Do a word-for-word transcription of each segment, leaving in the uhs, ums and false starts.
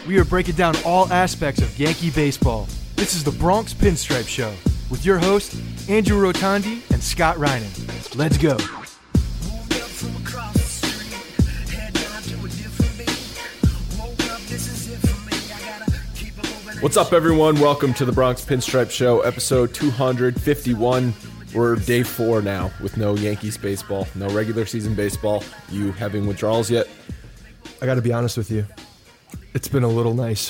we are breaking down all aspects of Yankee baseball. This is the Bronx Pinstripe Show with your hosts, Andrew Rotondi and Scott Reinen. Let's go. What's up, everyone? Welcome to the Bronx Pinstripe Show, episode two hundred fifty-one. We're day four now with no Yankees baseball, no regular season baseball. You having withdrawals yet? I got to be honest with you. It's been a little nice.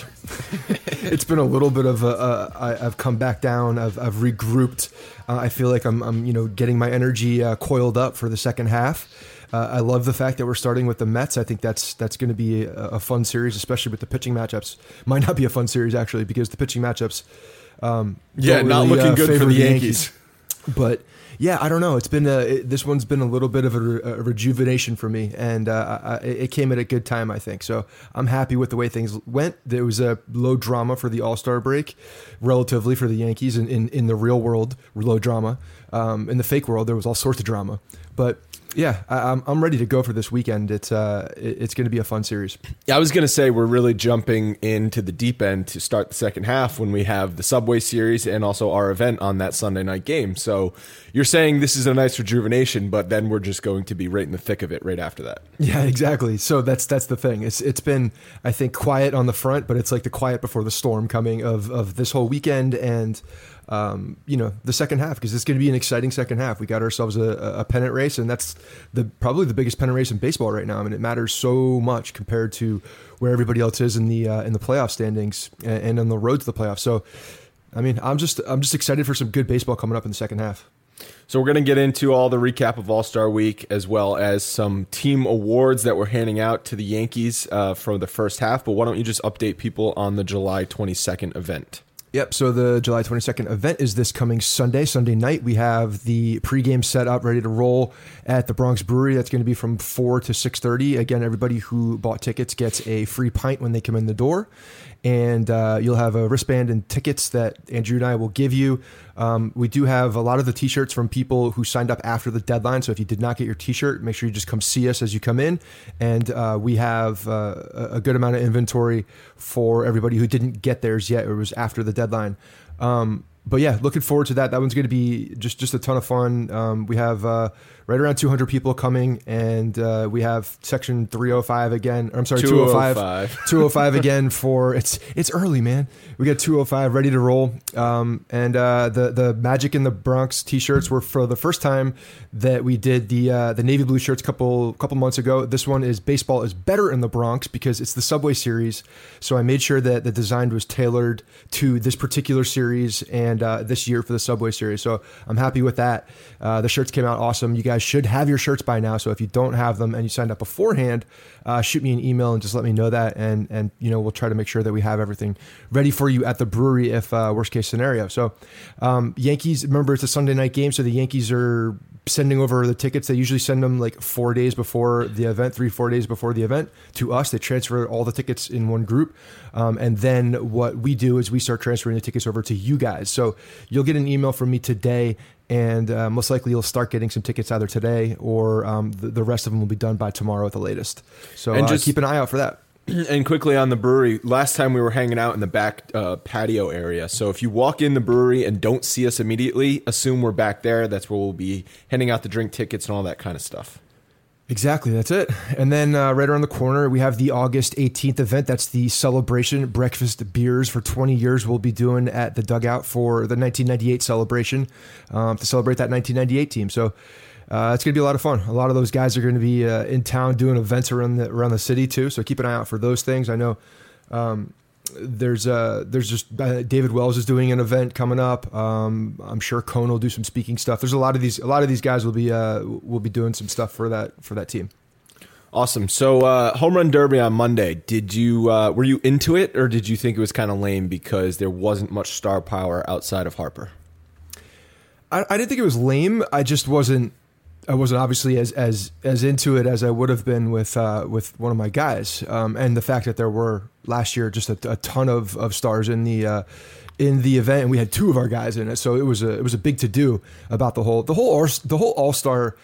It's been a little bit of a, uh, I, I've come back down. I've, I've regrouped. Uh, I feel like I'm, I'm, you know, getting my energy uh, coiled up for the second half. Uh, I love the fact that we're starting with the Mets. I think that's that's going to be a, a fun series, especially with the pitching matchups. Might not be a fun series actually because the pitching matchups. Um, yeah, don't not really, looking uh, good for the Yankees. Yankees. But yeah, I don't know. It's been a, it, this one's been a little bit of a, a rejuvenation for me, and uh, I, it came at a good time, I think. So I'm happy with the way things went. There was a low drama for the All-Star break, relatively for the Yankees. In in, in the real world, low drama. Um, in the fake world, there was all sorts of drama. But yeah, I, I'm I'm ready to go for this weekend. It's uh it, it's going to be a fun series. Yeah, I was going to say we're really jumping into the deep end to start the second half when we have the Subway Series and also our event on that Sunday night game. So you're saying this is a nice rejuvenation, but then we're just going to be right in the thick of it right after that. Yeah, exactly. So that's that's the thing. It's it's been, I think, quiet on the front, but it's like the quiet before the storm coming of of this whole weekend and. Um, you know, the second half, because it's going to be an exciting second half. We got ourselves a, a pennant race, and that's the probably the biggest pennant race in baseball right now. I mean, it matters so much compared to where everybody else is in the uh, in the playoff standings and, and on the road to the playoffs. So, I mean, I'm just I'm just excited for some good baseball coming up in the second half. So we're going to get into all the recap of All-Star Week as well as some team awards that we're handing out to the Yankees uh, for the first half. But why don't you just update people on the July twenty-second event? Yep, so the July twenty-second event is this coming Sunday, Sunday night. We have the pregame set up, ready to roll at the Bronx Brewery. That's going to be from four to six thirty. Again, everybody who bought tickets gets a free pint when they come in the door. And uh, you'll have a wristband and tickets that Andrew and I will give you. Um, we do have a lot of the T-shirts from people who signed up after the deadline. So if you did not get your T-shirt, make sure you just come see us as you come in. And uh, we have uh, a good amount of inventory for everybody who didn't get theirs yet. Or it was after the deadline. Um, but yeah, looking forward to that. That one's going to be just, just a ton of fun. Um, we have uh, right around two hundred people coming, and uh, we have section three oh five again. Or I'm sorry, two oh five. two oh five again for it's it's early, man. We got two oh five ready to roll. Um, and uh, the the Magic in the Bronx T-shirts were for the first time that we did the uh, the navy blue shirts a couple couple months ago. This one is baseball is better in the Bronx because it's the Subway Series. So I made sure that the design was tailored to this particular series and uh, this year for the Subway Series. So I'm happy with that. Uh, the shirts came out awesome. You guys should have your shirts by now. So if you don't have them and you signed up beforehand, uh, shoot me an email and just let me know that. And, and, you know, we'll try to make sure that we have everything ready for you at the brewery if uh, worst case scenario. So um, Yankees, remember it's a Sunday night game. So the Yankees are sending over the tickets. They usually send them like four days before the event, three, four days before the event to us. They transfer all the tickets in one group. Um, and then what we do is we start transferring the tickets over to you guys. So you'll get an email from me today, and uh, most likely you'll start getting some tickets either today or um, the, the rest of them will be done by tomorrow at the latest. So and uh, just keep an eye out for that. And quickly on the brewery, last time we were hanging out in the back uh, patio area. So if you walk in the brewery and don't see us immediately, assume we're back there. That's where we'll be handing out the drink tickets and all that kind of stuff. Exactly, that's it. And then uh, right around the corner, we have the August eighteenth event. That's the celebration breakfast beers for twenty years we'll be doing at the Dugout for the nineteen ninety-eight celebration um, to celebrate that nineteen ninety-eight team. So uh, it's going to be a lot of fun. A lot of those guys are going to be uh, in town doing events around the, around the city too. So keep an eye out for those things. I know um, there's uh, there's just uh, David Wells is doing an event coming up. Um, I'm sure Cone will do some speaking stuff. There's a lot of these a lot of these guys will be uh, will be doing some stuff for that for that team. Awesome. So uh, home run derby on Monday. Did you uh, were you into it, or did you think it was kind of lame because there wasn't much star power outside of Harper? I, I didn't think it was lame. I just wasn't. I wasn't obviously as as as into it as I would have been with uh, with one of my guys, um, and the fact that there were last year just a, a ton of, of stars in the uh, in the event, and we had two of our guys in it, so it was a it was a big to do about the whole the whole the whole All Star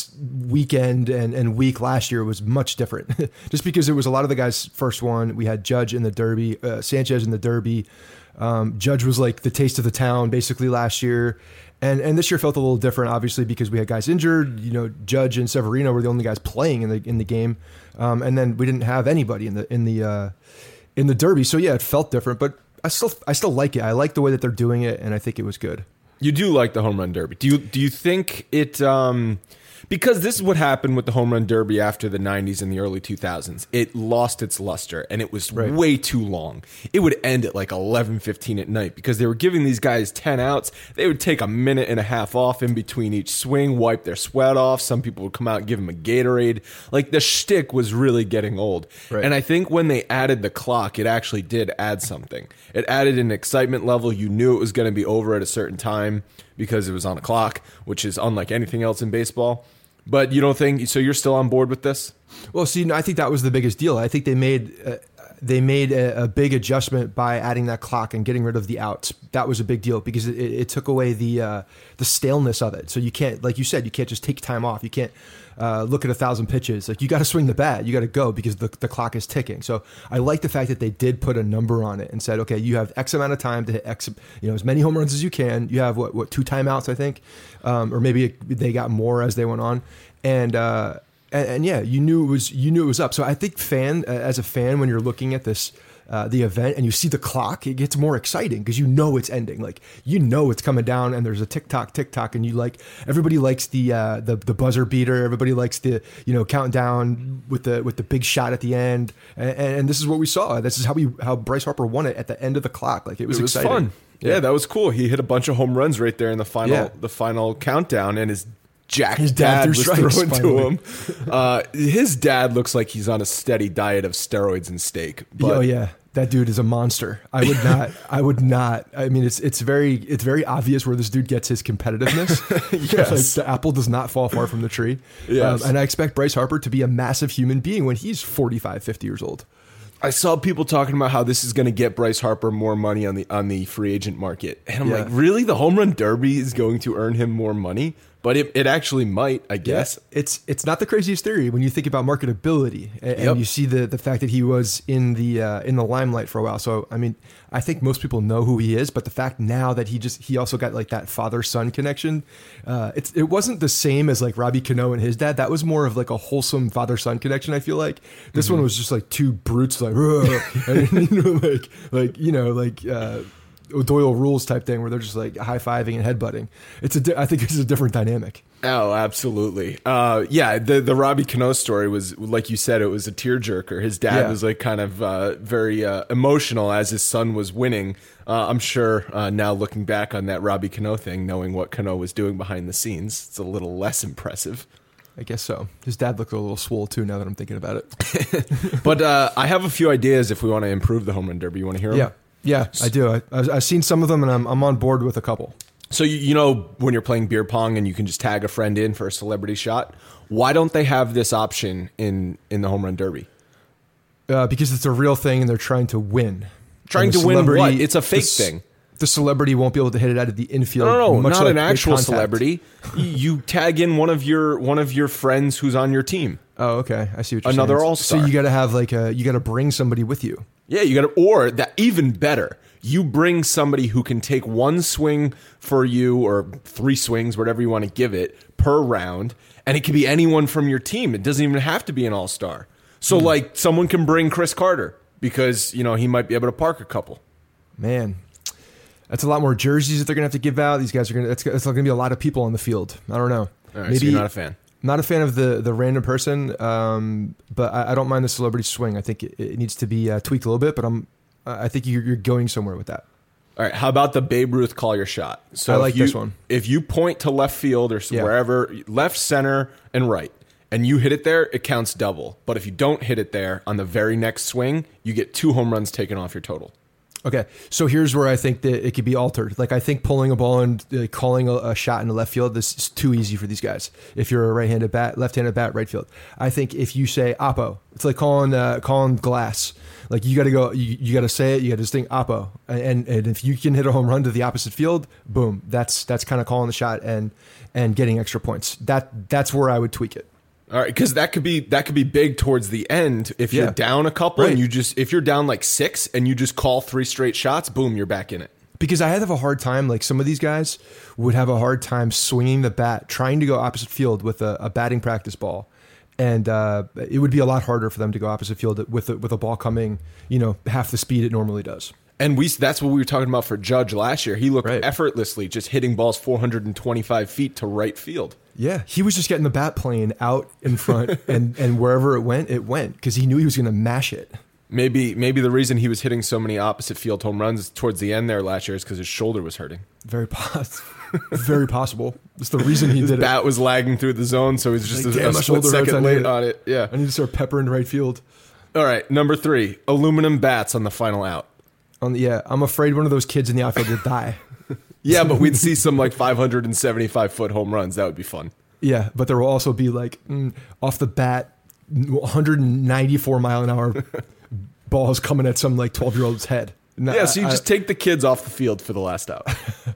weekend and, and week last year was much different, just because it was a lot of the guys' first one. We had Judge in the Derby, uh, Sanchez in the Derby. Um, Judge was like the taste of the town basically last year. And and this year felt a little different, obviously, because we had guys injured. You know, Judge and Severino were the only guys playing in the in the game, um, and then we didn't have anybody in the in the uh, in the Derby. So yeah, it felt different, but I still I still like it. I like the way that they're doing it, and I think it was good. You do like the home run derby. Do you do you think it? Um, because this is what happened with the home run derby after the nineties and the early two thousands. It lost its luster, and it was Right. way too long. It would end at like eleven fifteen at night because they were giving these guys ten outs. They would take a minute and a half off in between each swing, wipe their sweat off. Some people would come out and give them a Gatorade. Like, the shtick was really getting old. Right. And I think when they added the clock, it actually did add something. It added an excitement level. You knew it was going to be over at a certain time because it was on a clock, which is unlike anything else in baseball. But you don't think so? You're still on board with this? Well, see, I think that was the biggest deal. I think they made uh, they made a, a big adjustment by adding that clock and getting rid of the outs. That was a big deal because it, it took away the uh, the staleness of it. So you can't, like you said, you can't just take time off. You can't uh, look at a thousand pitches. Like, you got to swing the bat. You got to go because the the clock is ticking. So I like the fact that they did put a number on it and said, okay, you have X amount of time to hit X, you know, as many home runs as you can. You have what what two timeouts, I think, um, or maybe it, they got more as they went on. And, uh, and and yeah, you knew it was you knew it was up. So I think fan as a fan, when you're looking at this uh, the event and you see the clock, it gets more exciting because you know it's ending. Like, you know it's coming down, and there's a tick tock, tick tock, and you like everybody likes the uh, the the buzzer beater. Everybody likes the you know countdown with the with the big shot at the end. And, and this is what we saw. This is how we how Bryce Harper won it at the end of the clock. Like, it was, It was exciting. fun. Yeah, that was cool. He hit a bunch of home runs right there in the final Yeah. the final countdown, and his Jack His dad, dad was threw strikes, throwing to finally. him. Uh, his dad looks like he's on a steady diet of steroids and steak. But Oh yeah, that dude is a monster. I would not. I would not. I mean, it's it's very it's very obvious where this dude gets his competitiveness. Yes. Like, the apple does not fall far from the tree. Yes. Um, and I expect Bryce Harper to be a massive human being when he's forty-five, fifty years old. I saw people talking about how this is going to get Bryce Harper more money on the on the free agent market. And I'm Yeah. like, really? The home run derby is going to earn him more money? But it, it actually might, I guess. It's it's not the craziest theory when you think about marketability, and, Yep. and you see the the fact that he was in the uh, in the limelight for a while. So I mean, I think most people know who he is, but the fact now that he just he also got like that father son connection, uh, it's it wasn't the same as like Robbie Cano and his dad. That was more of like a wholesome father son connection. I feel like this Mm-hmm. one was just like two brutes like, and, you know, like like you know like. Uh, Doyle rules type thing where they're just like high fiving and headbutting. It's a, di- I think it's a different dynamic. Oh, absolutely. Uh, yeah, the the Robbie Cano story was, like you said, it was a tearjerker. His dad Yeah. was like kind of uh, very uh, emotional as his son was winning. Uh, I'm sure uh, now looking back on that Robbie Cano thing, knowing what Cano was doing behind the scenes, it's a little less impressive. I guess so. His dad looked a little swole too. Now that I'm thinking about it. But uh, I have a few ideas if we want to improve the home run derby. You want to hear them? Yeah, yeah, I do. I, I've I've seen some of them, and I'm I'm on board with a couple. So you, you know when you're playing beer pong and you can just tag a friend in for a celebrity shot, why don't they have this option in, in the home run derby? Uh, because it's a real thing, and they're trying to win. Trying And the to win celebrity- what? It's a fake the c- thing. The celebrity won't be able to hit it out of the infield. No, no, no, much not like an big actual contact. celebrity. You you tag in one of your one of your friends who's on your team. Oh, okay. I see what you're Another saying. all-star. So you got to have like a you got to bring somebody with you. Yeah, you got to, or that even better. You bring somebody who can take one swing for you or three swings, whatever you want to give it per round, and it can be anyone from your team. It doesn't even have to be an all-star. So Hmm. like someone can bring Chris Carter because, you know, he might be able to park a couple. Man, that's a lot more jerseys that they're gonna have to give out. These guys are gonna. It's, it's gonna be a lot of people on the field. I don't know. All right, so you're not a fan. Not a fan of the the random person, um, but I, I don't mind the celebrity swing. I think it, it needs to be uh, tweaked a little bit, but I'm I think you're, you're going somewhere with that. All right, how about the Babe Ruth call your shot? So I if like you, this one. If you point to left field or Yeah. wherever, left, center, and right, and you hit it there, it counts double. But if you don't hit it there on the very next swing, you get two home runs taken off your total. Okay, so here's where I think that it could be altered. Like I think pulling a ball and uh, calling a, a shot in the left field, this is too easy for these guys. If you're a right-handed bat, left-handed bat, right field. I think if you say Oppo, it's like calling uh, calling glass. Like you got to go, you, you got to say it. You got to sing Oppo, and and if you can hit a home run to the opposite field, boom. That's that's kind of calling the shot and and getting extra points. That that's where I would tweak it. All right, because that could be that could be big towards the end if you're Yeah. down a couple Right. and you just if you're down like six and you just call three straight shots, boom, you're back in it. Because I have a hard time, like some of these guys would have a hard time swinging the bat, trying to go opposite field with a, a batting practice ball. And uh, it would be a lot harder for them to go opposite field with a, with a ball coming, you know, half the speed it normally does. And we that's what we were talking about for Judge last year. He looked Right. effortlessly just hitting balls four hundred twenty-five feet to right field. Yeah, he was just getting the bat plane out in front, and, and wherever it went, it went, because he knew he was going to mash it. Maybe maybe the reason he was hitting so many opposite field home runs towards the end there last year is because his shoulder was hurting. Very possible. Very possible. It's the reason he His did bat it. was lagging through the zone, so he was just Like, a, damn, a my split shoulder hurts, I second need late it. on it. Yeah. I need to start peppering right field. All right, number three, aluminum bats on the final out. On the, yeah, I'm afraid one of those kids in the outfield will die. Yeah, but we'd see some like five hundred seventy-five foot home runs. That would be fun. Yeah, but there will also be like mm, off the bat, one hundred ninety-four mile an hour balls coming at some like twelve year old's head. No, Yeah, so you I- just take the kids off the field for the last out.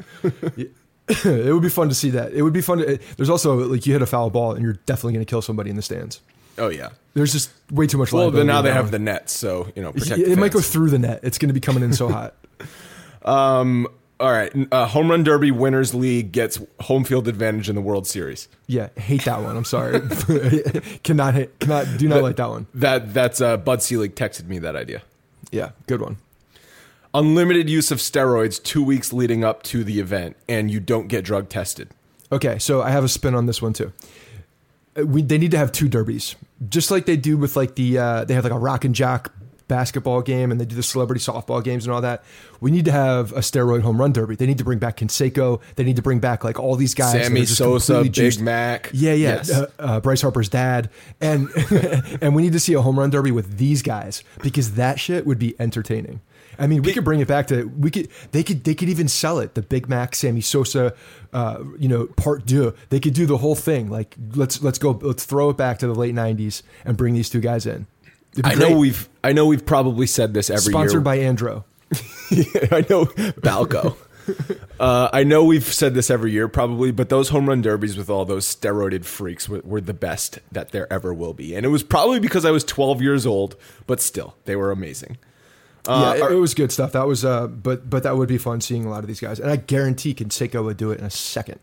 it would be fun to see that. It would be fun. To, there's also like you hit a foul ball and you're definitely going to kill somebody in the stands. Oh yeah. There's just way too much. Well, liability then now they in that have one. the nets, so you know protect. It, the it might go fans. through the net. It's going to be coming in so hot. Um. All right. Uh, Home Run Derby winners league gets home field advantage in the World Series. Yeah, hate that one. I'm sorry. cannot hit. Cannot. Do not That- like that one. That that's uh, Bud Selig texted me that idea. Yeah, good one. Unlimited use of steroids two weeks leading up to the event, and you don't get drug tested. Okay, so I have a spin on this one too. Uh, We they need to have two derbies, just like they do with like the uh, they have like a rock and jock basketball game, and they do the celebrity softball games and all that. We need to have a steroid home run derby. They need to bring back Canseco. They need to bring back like all these guys. that Sammy are just Sosa, completely Big juiced. Mac. Yeah, yeah. Yes. Uh, uh, Bryce Harper's dad, and and we need to see a home run derby with these guys because that shit would be entertaining. I mean, we could bring it back to we could they could they could even sell it the Big Mac, Sammy Sosa, uh, you know, part deux. They could do the whole thing. Like let's let's go let's throw it back to the late nineties and bring these two guys in. It'd be I great. know we've I know we've probably said this every Sponsored year. by Andro. I know Balco. uh, I know we've said this every year probably, but those home run derbies with all those steroided freaks were, were the best that there ever will be. And it was probably because I was twelve years old, but still, they were amazing. Uh, yeah, it, are- it was good stuff. That was, uh, but but that would be fun seeing a lot of these guys, and I guarantee Canseco would do it in a second.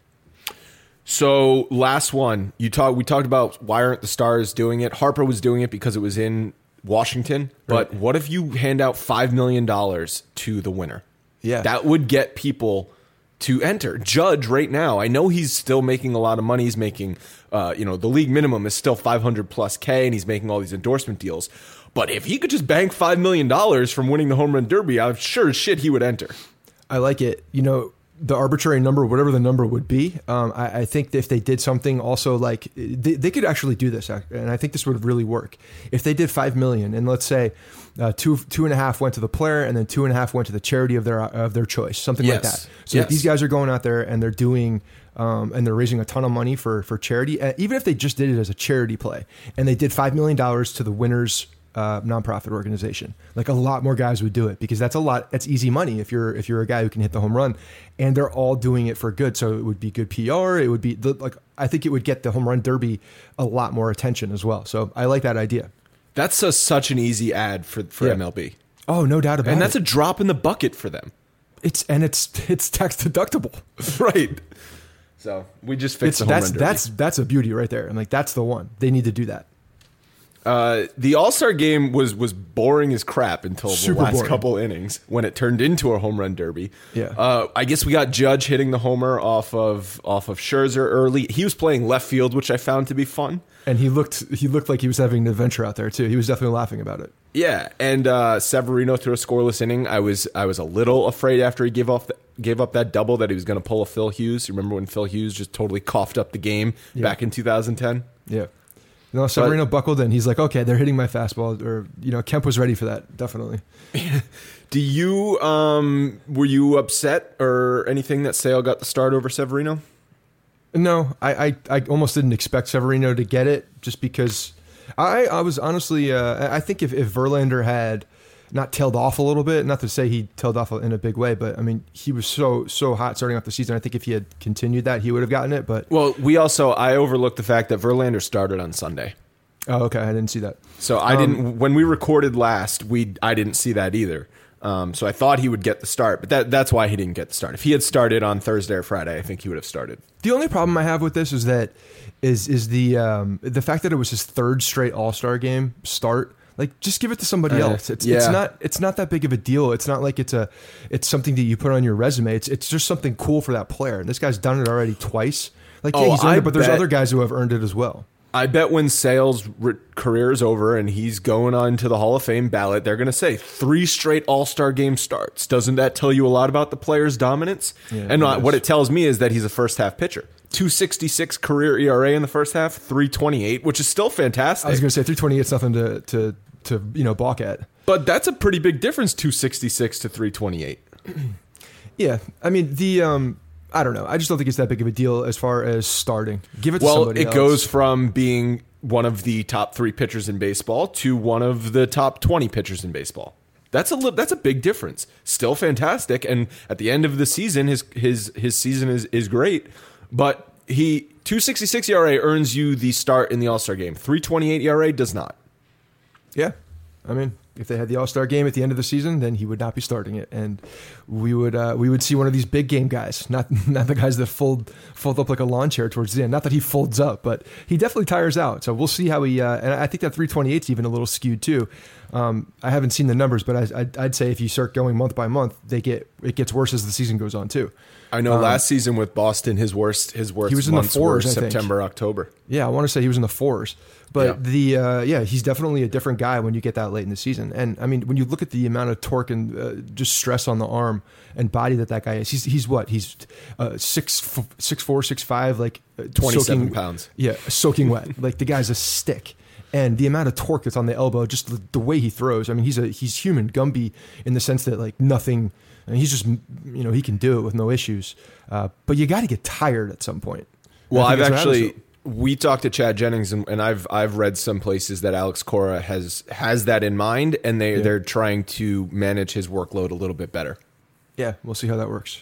So last one, you talk. We talked about why aren't the Stars doing it? Harper was doing it because it was in Washington. But Right. what if you hand out five million dollars to the winner? Yeah. that would get people to enter. Judge right now, I know he's still making a lot of money. He's making, uh, you know, the league minimum is still five hundred plus K, and he's making all these endorsement deals. But if he could just bank five million dollars from winning the home run derby, I'm sure as shit he would enter. I like it. You know, the arbitrary number, whatever the number would be, um, I, I think that if they did something also like they, they could actually do this, and I think this would really work. If they did five million, and let's say uh, two two and a half went to the player, and then two and a half went to the charity of their of their choice, something like Yes. that. So Yes. if these guys are going out there and they're doing. Um, and they're raising a ton of money for for charity. Uh, even if they just did it as a charity play, and they did five million dollars to the winners. Uh, nonprofit organization, like a lot more guys would do it because that's a lot. That's easy money if you're if you're a guy who can hit the home run, and they're all doing it for good. So it would be good P R. It would be the, like I think it would get the home run derby a lot more attention as well. So I like that idea. That's a, such an easy ad for for Yeah. M L B, Oh, no doubt about and it. that's a drop in the bucket for them, it's and it's it's tax deductible. right? So we just fixed It's the home that's run derby. that's that's a beauty right there. I'm like that's the one they need to do that. Uh, the All-Star game was was boring as crap until the Super last boring. couple innings when it turned into a home run derby. Yeah. Uh, I guess we got Judge hitting the homer off of off of Scherzer early. He was playing left field, which I found to be fun. And he looked he looked like he was having an adventure out there too. He was definitely laughing about it. Yeah, and uh, Severino threw a scoreless inning. I was I was a little afraid after he gave off the, gave up that double that he was going to pull a Phil Hughes. You remember when Phil Hughes just totally coughed up the game Yeah. back in two thousand ten? Yeah. You know, Severino but, buckled in. He's like, okay, they're hitting my fastball, or you know, Kemp was ready for that, definitely. Do you um were you upset or anything that Sale got the start over Severino? No, I, I, I almost didn't expect Severino to get it, just because I I was honestly uh, I think if, if Verlander had not tailed off a little bit, not to say he tailed off in a big way, but I mean he was so so hot starting off the season. I think if he had continued that, he would have gotten it. But well, we also I overlooked the fact that Verlander started on Sunday. Oh, okay, I didn't see that. So I um, didn't when we recorded last. We I didn't see that either. Um, so I thought he would get the start, but that that's why he didn't get the start. If he had started on Thursday or Friday, I think he would have started. The only problem I have with this is that is is the um, the fact that it was his third straight All-Star game start. Like, just give it to somebody uh, else. It's yeah. it's not it's not that big of a deal. It's not like it's a it's something that you put on your resume. It's it's just something cool for that player. And this guy's done it already twice. Like, yeah, oh, he's earned I it, but there's bet, other guys who have earned it as well. I bet when Sale's re- career's over and he's going on to the Hall of Fame ballot, they're going to say three straight All-Star game starts. Doesn't that tell you a lot about the player's dominance? Yeah, and it what it tells me is that he's a first-half pitcher. two sixty-six career E R A in the first half, three twenty-eight, which is still fantastic. I was going to say three twenty-eight is nothing to, to, to you know balk at. But that's a pretty big difference, two sixty-six to three twenty-eight. Yeah, I mean, the... um. I don't know. I just don't think it's that big of a deal as far as starting. Give it to well, somebody it else. goes from being one of the top three pitchers in baseball to one of the top twenty pitchers in baseball. That's a li- that's a big difference. Still fantastic, and at the end of the season, his his his season is is great. But he two sixty-six E R A earns you the start in the All-Star game. three twenty-eight E R A does not. Yeah, I mean, if they had the All-Star game at the end of the season, then he would not be starting it, and we would uh, we would see one of these big game guys, not not the guys that fold fold up like a lawn chair towards the end. Not that he folds up, but he definitely tires out. So we'll see how he. Uh, and I think that three twenty-eight is even a little skewed too. Um, I haven't seen the numbers, but I, I'd, I'd say if you start going month by month, they get it gets worse as the season goes on too. I know um, last season with Boston, his worst his worst he was in the months fours, were I think. September, October. Yeah, I want to say he was in the fours. But Yeah. the uh, yeah, he's definitely a different guy when you get that late in the season. And I mean, when you look at the amount of torque and uh, just stress on the arm and body that that guy is, he's he's what he's uh, six f- six four six five like uh, twenty-seven soaking, pounds. Yeah, soaking wet. Like the guy's a stick. And the amount of torque that's on the elbow, just the, the way he throws. I mean, he's a he's human Gumby in the sense that like nothing. I mean, he's just you know he can do it with no issues. Uh, but you got to get tired at some point. Well, I I've think that's what actually happens. we talked to Chad Jennings, and, and I've I've read some places that Alex Cora has has that in mind, and they Yeah. they're trying to manage his workload a little bit better. Yeah, we'll see how that works.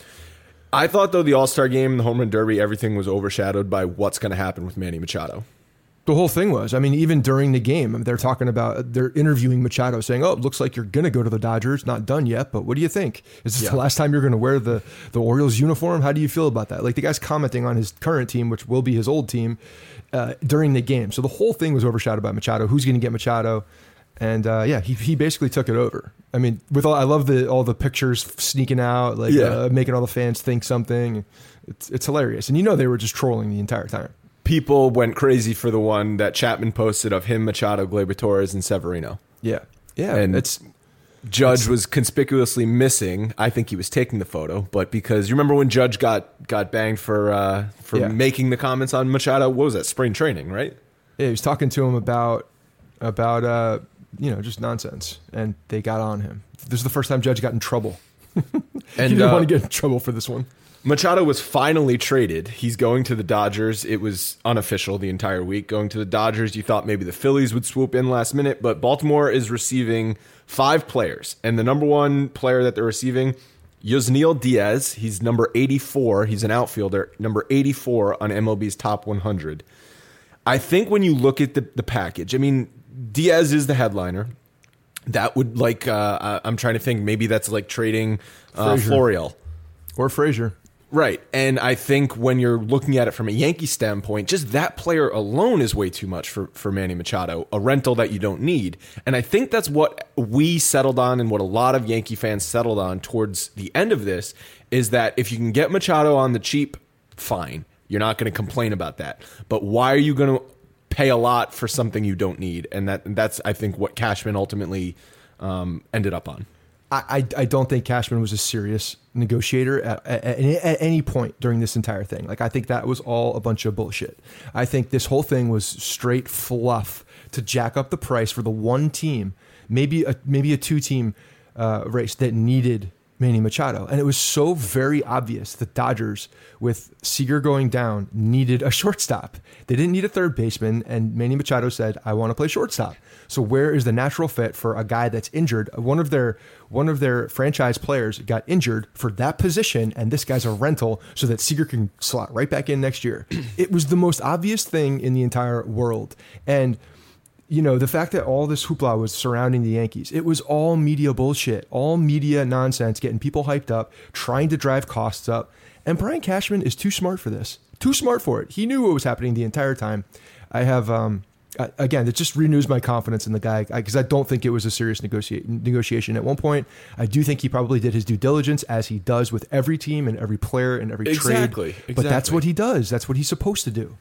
I thought though the All-Star game, the Home Run Derby, everything was overshadowed by what's going to happen with Manny Machado. The whole thing was, I mean, even during the game, they're talking about, they're interviewing Machado saying, oh, it looks like you're going to go to the Dodgers. Not done yet, but what do you think? Is this Yeah. the last time you're going to wear the, the Orioles uniform? How do you feel about that? Like the guy's commenting on his current team, which will be his old team, uh, during the game. So the whole thing was overshadowed by Machado. Who's going to get Machado? And uh, yeah, he he basically took it over. I mean, with all, I love the all the pictures sneaking out, like Yeah. uh, making all the fans think something. It's it's hilarious. And you know they were just trolling the entire time. People went crazy for the one that Chapman posted of him, Machado, Gleyber Torres, and Severino. Yeah. Yeah. And it's Judge was conspicuously missing. I think he was taking the photo, but because you remember when Judge got got banged for uh, for Yeah. making the comments on Machado, what was that, spring training, right? Yeah, he was talking to him about about uh, you know just nonsense, and they got on him. This is the first time Judge got in trouble. And he didn't uh, want to get in trouble for this one. Machado was finally traded. He's going to the Dodgers. It was unofficial the entire week. Going to the Dodgers, you thought maybe the Phillies would swoop in last minute, but Baltimore is receiving five players. And the number one player that they're receiving, Yusniel Diaz. He's number eighty-four. He's an outfielder, number eighty-four on M L B's top one hundred. I think when you look at the, the package, I mean, Diaz is the headliner. That would like, uh, I'm trying to think, maybe that's like trading uh, Frazier. Florial. Or Frazier. Right. And I think when you're looking at it from a Yankee standpoint, just that player alone is way too much for, for Manny Machado, a rental that you don't need. And I think that's what we settled on and what a lot of Yankee fans settled on towards the end of this is that if you can get Machado on the cheap, fine. You're not going to complain about that. But why are you going to pay a lot for something you don't need? And that and that's, I think, what Cashman ultimately um, ended up on. I, I, I don't think Cashman was a serious negotiator at, at, at any point during this entire thing. Like, I think that was all a bunch of bullshit. I think this whole thing was straight fluff to jack up the price for the one team, maybe a maybe a two team uh, race that needed Manny Machado. And it was so very obvious the Dodgers, with Seager going down, needed a shortstop. They didn't need a third baseman, and Manny Machado said, I want to play shortstop. So where is the natural fit for a guy that's injured? One of their one of their franchise players got injured for that position, and this guy's a rental so that Seager can slot right back in next year. It was the most obvious thing in the entire world. And you know, the fact that all this hoopla was surrounding the Yankees, it was all media bullshit, all media nonsense, getting people hyped up, trying to drive costs up. And Brian Cashman is too smart for this, too smart for it. He knew what was happening the entire time. I have, um, again, it just renews my confidence in the guy, because I, I don't think it was a serious negotiate, negotiation. At one point, I do think he probably did his due diligence, as he does with every team and every player and every exactly, trade. Exactly. But that's what he does. That's what he's supposed to do.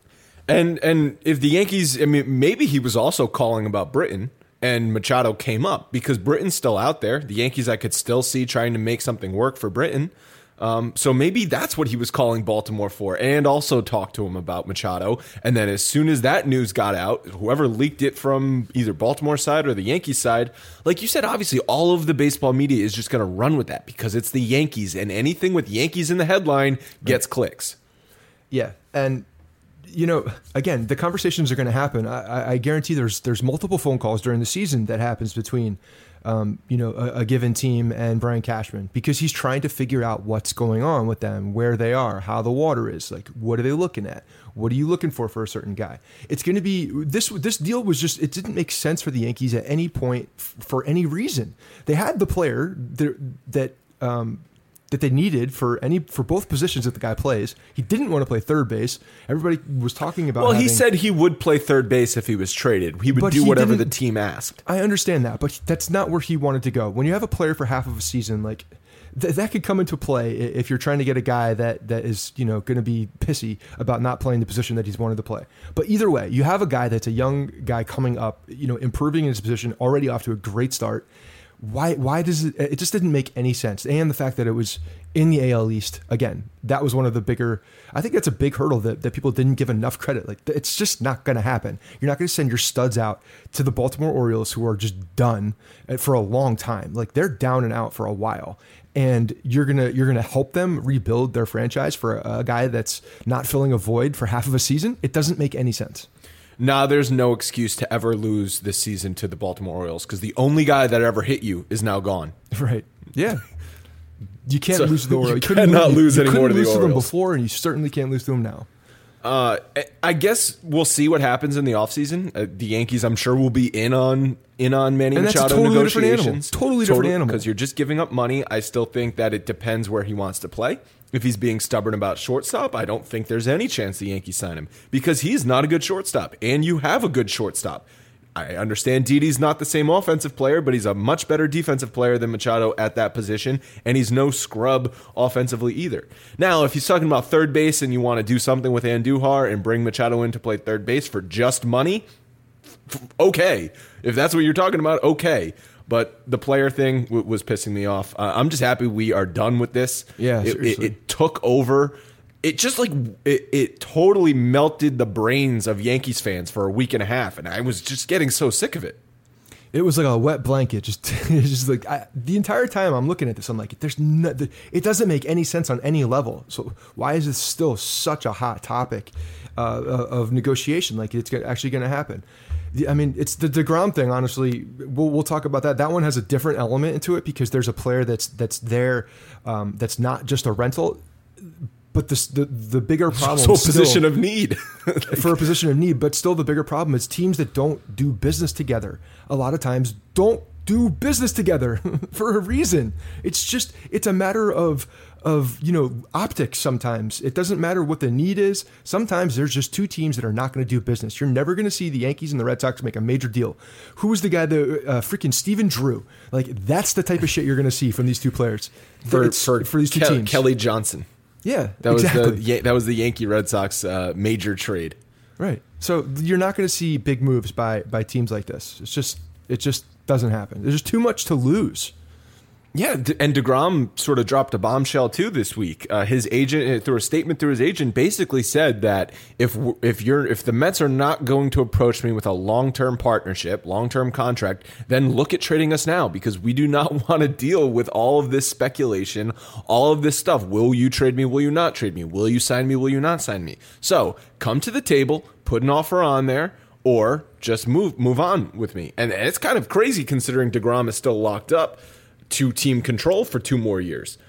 And and if the Yankees, I mean, maybe he was also calling about Britton, and Machado came up because Britton's still out there. The Yankees, I could still see trying to make something work for Britton. Um, so maybe that's what he was calling Baltimore for, and also talk to him about Machado. And then as soon as that news got out, whoever leaked it from either Baltimore side or the Yankees side, like you said, obviously all of the baseball media is just going to run with that because it's the Yankees, and anything with Yankees in the headline gets clicks. Yeah, and you know, again, the conversations are going to happen. I, I guarantee there's there's multiple phone calls during the season that happens between, um, you know, a, a given team and Brian Cashman, because he's trying to figure out what's going on with them, where they are, how the water is, like what are they looking at, what are you looking for for a certain guy. It's going to be this. This deal was just, it didn't make sense for the Yankees at any point f- for any reason. They had the player that that. Um, that they needed for any for both positions that the guy plays. He didn't want to play third base. Everybody was talking about. Well, having, he said he would play third base if he was traded. He would do he whatever the team asked. I understand that, but that's not where he wanted to go. When you have a player for half of a season, like th- that could come into play if you're trying to get a guy that that is, you know, going to be pissy about not playing the position that he's wanted to play. But either way, you have a guy that's a young guy coming up, you know, improving in his position, already off to a great start. Why Why does it, it just didn't make any sense. And the fact that it was in the A L East, again, that was one of the bigger, I think that's a big hurdle that, that people didn't give enough credit. Like, it's just not going to happen. You're not going to send your studs out to the Baltimore Orioles, who are just done for a long time. Like, they're down and out for a while. And you're going to you're gonna help them rebuild their franchise for a, a guy that's not filling a void for half of a season? It doesn't make any sense. Nah, there's no excuse to ever lose this season to the Baltimore Orioles, because the only guy that ever hit you is now gone. Right. Yeah. You can't So lose to the Orioles. You cannot lose you any more to the lose to them Orioles. before, and you certainly can't lose to them now. Uh, I guess we'll see what happens in the offseason. Uh, the Yankees, I'm sure, will be in on in on Manny And that's a Machado totally different animal. negotiations. Totally different animal. Because you're just giving up money. I still think that it depends where he wants to play. If he's being stubborn about shortstop, I don't think there's any chance the Yankees sign him, because he's not a good shortstop, and you have a good shortstop. I understand Didi's not the same offensive player, but he's a much better defensive player than Machado at that position, and he's no scrub offensively either. Now, if he's talking about third base and you want to do something with Andujar and bring Machado in to play third base for just money, okay. If that's what you're talking about, okay. But the player thing w- was pissing me off. Uh, I'm just happy we are done with this. Yeah, it, it, seriously. it took over. It just like it, it totally melted the brains of Yankees fans for a week and a half, and I was just getting so sick of it. It was like a wet blanket. Just, it's just like I, the entire time I'm looking at this, I'm like, "There's no, it doesn't make any sense on any level." So why is this still such a hot topic uh, of negotiation? Like, it's actually going to happen. I mean, it's the DeGrom thing. Honestly, we'll we'll talk about that. That one has a different element into it, because there's a player that's that's there, um, that's not just a rental. But the, the the bigger problem, So still, position of need for a position of need, but still the bigger problem is teams that don't do business together. A lot of times don't do business together for a reason. It's just it's a matter of of you know optics. Sometimes it doesn't matter what the need is. Sometimes there's just two teams that are not going to do business. You're never going to see the Yankees and the Red Sox make a major deal. Who was the guy that uh, freaking Steven Drew? Like, that's the type of shit you're going to see from these two players for, It's- for, for these two Ke- teams. Kelly Johnson. Yeah, That was exactly. the yeah, that was the Yankee Red Sox uh, major trade. Right. So you're not going to see big moves by by teams like this. It's just it just doesn't happen. There's just too much to lose. Yeah, and DeGrom sort of dropped a bombshell too this week. Uh, his agent, through a statement through his agent, basically said that if if you're if the Mets are not going to approach me with a long term partnership, long term contract, then look at trading us now, because we do not want to deal with all of this speculation, all of this stuff. Will you trade me? Will you not trade me? Will you sign me? Will you not sign me? So come to the table, put an offer on there, or just move move on with me. And, and it's kind of crazy considering DeGrom is still locked up to team control for two more years.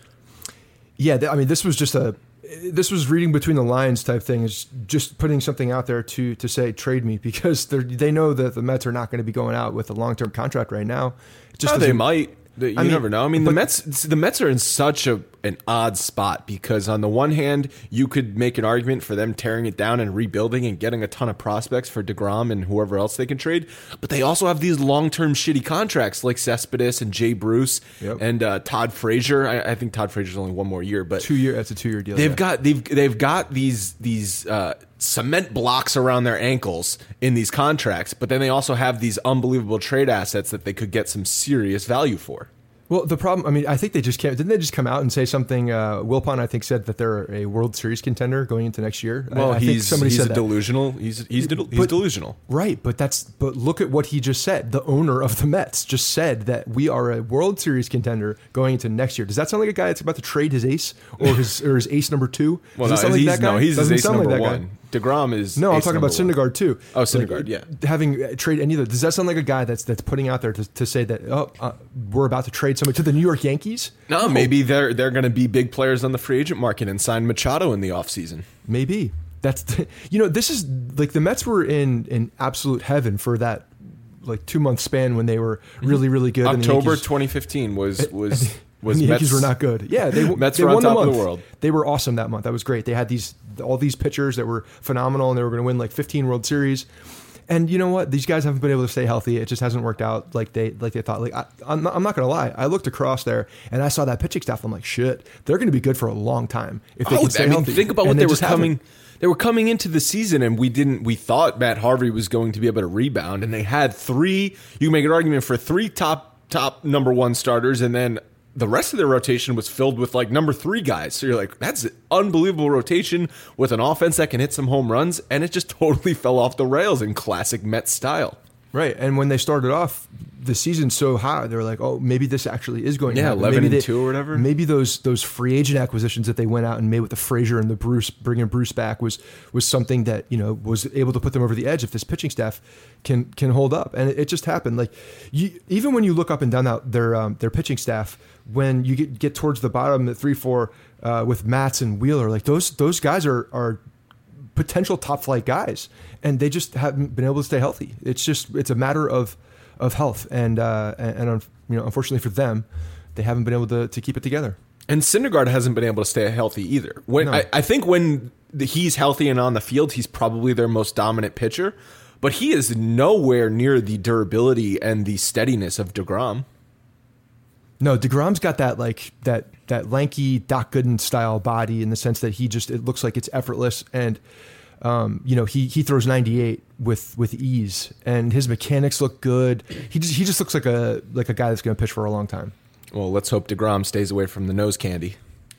Yeah, I mean, this was just a, this was reading between the lines type thing. Is just putting something out there to to say trade me, because they they know that the Mets are not going to be going out with a long term contract right now. It just oh, they might. You I mean, never know. I mean, but, the Mets the Mets are in such a an odd spot, because on the one hand, you could make an argument for them tearing it down and rebuilding and getting a ton of prospects for DeGrom and whoever else they can trade, but they also have these long-term shitty contracts like Cespedes and Jay Bruce yep. and uh, Todd Frazier. I, I think Todd Frazier's only one more year, but two year that's a two year deal. They've yeah. got they've they've got these these uh, cement blocks around their ankles in these contracts, but then they also have these unbelievable trade assets that they could get some serious value for. Well, the problem, I mean, I think they just can't, didn't they just come out and say something? Uh, Wilpon, I think, said that they're a World Series contender going into next year. Well, I, I he's, think somebody he's said a that. delusional. He's he's, de- he's but, delusional. Right, but that's but look at what he just said. The owner of the Mets just said that we are a World Series contender going into next year. Does that sound like a guy that's about to trade his ace or his or his ace number two? Does well, that no, sound like he's, that guy? no, he's his Doesn't ace sound number like that one. guy. DeGrom is no. I'm ace talking about one. Syndergaard too. Oh, Syndergaard, like, yeah. Having uh, trade any of that. Does that sound like a guy that's that's putting out there to, to say that oh uh, we're about to trade somebody to the New York Yankees? No, oh. maybe they're they're going to be big players on the free agent market and sign Machado in the offseason. Maybe that's the, you know this is like the Mets were in in absolute heaven for that like two month span when they were really really good. October Yankees, twenty fifteen was was. And, Was and the Mets, Yankees were not good. Yeah, they, Mets they were on won top the month. of the world. They were awesome that month. That was great. They had these all these pitchers that were phenomenal, and they were going to win like fifteen World Series. And you know what? These guys haven't been able to stay healthy. It just hasn't worked out like they like they thought. Like I, I'm not, I'm not going to lie. I looked across there and I saw that pitching staff. I'm like, shit, they're going to be good for a long time if they oh, can stay I mean, healthy. think about and what they, they were just coming. haven't. They were coming into the season, and we didn't. We thought Matt Harvey was going to be able to rebound, and they had three. You can make an argument for three top top number one starters, and then the rest of their rotation was filled with like number three guys. So you're like, that's an unbelievable rotation with an offense that can hit some home runs, and it just totally fell off the rails in classic Mets style. Right, and when they started off the season so high, they were like, "Oh, maybe this actually is going to yeah, happen." eleven maybe and they, two or whatever. Maybe those those free agent acquisitions that they went out and made with the Frazier and the Bruce, bringing Bruce back was was something that you know was able to put them over the edge if this pitching staff can can hold up, and it, it just happened. Like you, even when you look up and down that, their um, their pitching staff, when you get get towards the bottom at three four uh, with Matz and Wheeler, like those those guys are are potential top flight guys, and they just haven't been able to stay healthy. It's just it's a matter of of health, and uh, and, and you know, unfortunately for them, they haven't been able to, to keep it together. And Syndergaard hasn't been able to stay healthy either. When No. I, I think when the, he's healthy and on the field, he's probably their most dominant pitcher, but he is nowhere near the durability and the steadiness of DeGrom. No, DeGrom's got that like that that lanky Doc Gooden style body in the sense that he just it looks like it's effortless, and um, you know he he throws ninety-eight with with ease, and his mechanics look good. He just he just looks like a like a guy that's going to pitch for a long time. Well, let's hope DeGrom stays away from the nose candy.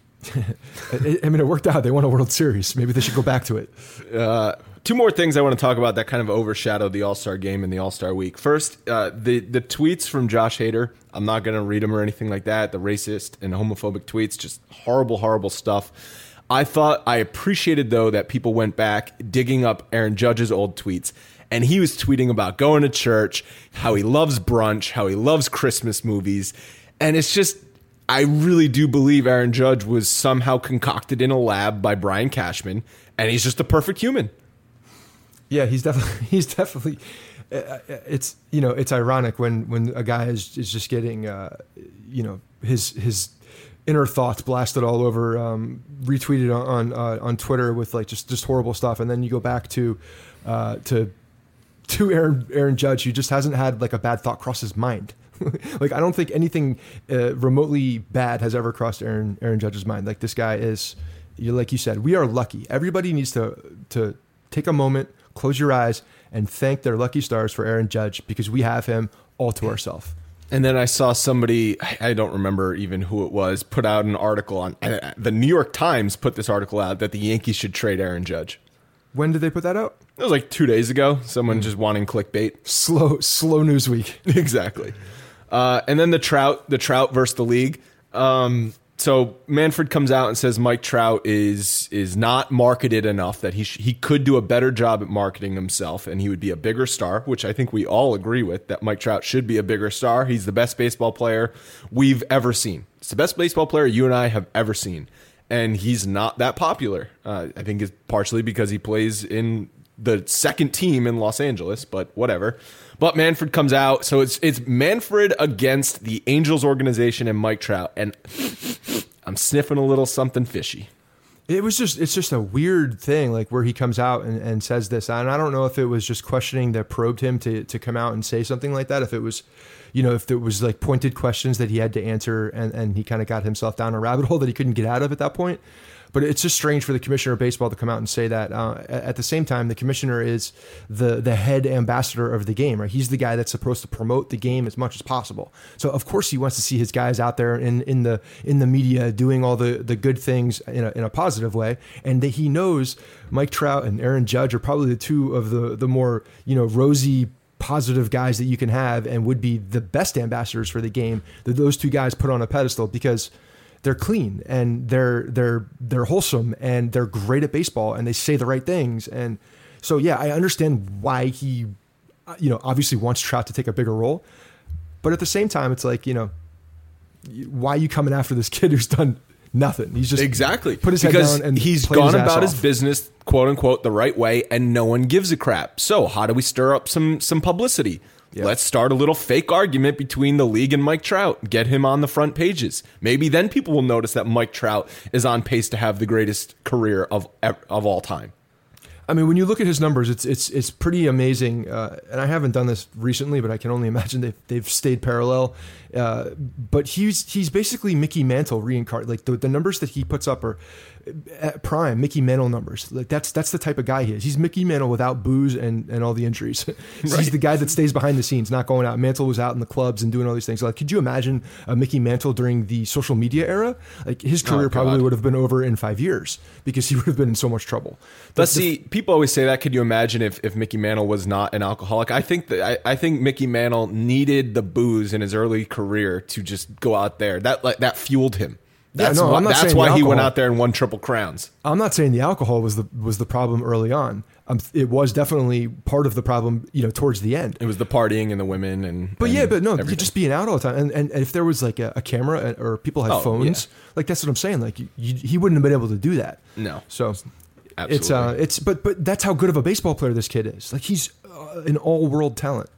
I, I mean, it worked out. They won a World Series. Maybe they should go back to it. Uh, two more things I want to talk about that kind of overshadowed the All-Star game and the All-Star week. First, uh, the the tweets from Josh Hader. I'm not going to read them or anything like that. The racist and homophobic tweets, just horrible, horrible stuff. I thought I appreciated, though, that people went back digging up Aaron Judge's old tweets. And he was tweeting about going to church, how he loves brunch, how he loves Christmas movies. And it's just, I really do believe Aaron Judge was somehow concocted in a lab by Brian Cashman, and he's just a perfect human. Yeah, he's definitely he's definitely. Uh, it's you know it's ironic when when a guy is is just getting uh, you know his his inner thoughts blasted all over, um, retweeted on on, uh, on Twitter with like just just horrible stuff, and then you go back to uh, to to Aaron Aaron Judge, who just hasn't had like a bad thought cross his mind. Like I don't think anything uh, remotely bad has ever crossed Aaron Aaron Judge's mind. Like this guy is, you like you said, we are lucky. Everybody needs to to take a moment, close your eyes, and thank their lucky stars for Aaron Judge because we have him all to ourselves. And then I saw somebody, I don't remember even who it was, put out an article on, uh, the New York Times put this article out that the Yankees should trade Aaron Judge. When did they put that out? It was like two days ago. Someone just wanting clickbait. Slow, slow news week. Exactly. Uh, and then the Trout, the Trout versus the league. Um, so Manfred comes out and says Mike Trout is is not marketed enough, that he sh- he could do a better job at marketing himself, and he would be a bigger star, which I think we all agree with, that Mike Trout should be a bigger star. He's the best baseball player we've ever seen. It's the best baseball player you and I have ever seen. And he's not that popular. Uh, I think it's partially because he plays in the second team in Los Angeles, but whatever. But Manfred comes out, so it's it's Manfred against the Angels organization and Mike Trout, and I'm sniffing a little something fishy. It was just, it's just a weird thing, like where he comes out and, and says this. And I don't know if it was just questioning that probed him to, to come out and say something like that. If it was, you know, if there was like pointed questions that he had to answer and, and he kind of got himself down a rabbit hole that he couldn't get out of at that point. But it's just strange for the commissioner of baseball to come out and say that. Uh, at the same time, the commissioner is the the head ambassador of the game, right? He's the guy that's supposed to promote the game as much as possible. So of course he wants to see his guys out there in, in the in the media doing all the, the good things in a, in a positive way. And that he knows Mike Trout and Aaron Judge are probably the two of the the more, you know, rosy, positive guys that you can have and would be the best ambassadors for the game, that those two guys put on a pedestal, because they're clean and they're they're they're wholesome and they're great at baseball and they say the right things. And so yeah, I understand why he, you know, obviously wants Trout to take a bigger role, but at the same time, it's like, you know, why are you coming after this kid who's done nothing? He's just exactly put his because head down and he's played gone his ass about off. his business, quote unquote, the right way, and no one gives a crap. So how do we stir up some some publicity? Yeah. Let's start a little fake argument between the league and Mike Trout. Get him on the front pages. Maybe then people will notice that Mike Trout is on pace to have the greatest career of of all time. I mean, when you look at his numbers, it's it's it's pretty amazing. Uh, and I haven't done this recently, but I can only imagine they've they've stayed parallel. Uh, but he's he's basically Mickey Mantle reincarnated. Like the, the numbers that he puts up are at prime Mickey Mantle numbers. Like that's that's the type of guy he is. He's Mickey Mantle without booze and, and all the injuries. So right. He's the guy that stays behind the scenes, not going out. Mantle was out in the clubs and doing all these things. Like, could you imagine a Mickey Mantle during the social media era? Like his career oh, probably would have been over in five years because he would have been in so much trouble. But see, people always say that. Could you imagine if, if Mickey Mantle was not an alcoholic? I think that I, I think Mickey Mantle needed the booze in his early career to just go out there. That like that fueled him. That's yeah, no, why, I'm not that's saying why he went alcohol. out there and won Triple Crowns. I'm not saying the alcohol was the was the problem early on. Um, it was definitely part of the problem, you know, towards the end. It was the partying and the women and. But and yeah, but no, everything. just being out all the time, and, and if there was like a, a camera or people had oh, phones, yeah. like that's what I'm saying. Like you, you, he wouldn't have been able to do that. No, so absolutely. it's uh, it's but but that's how good of a baseball player this kid is. Like he's uh, an all world talent.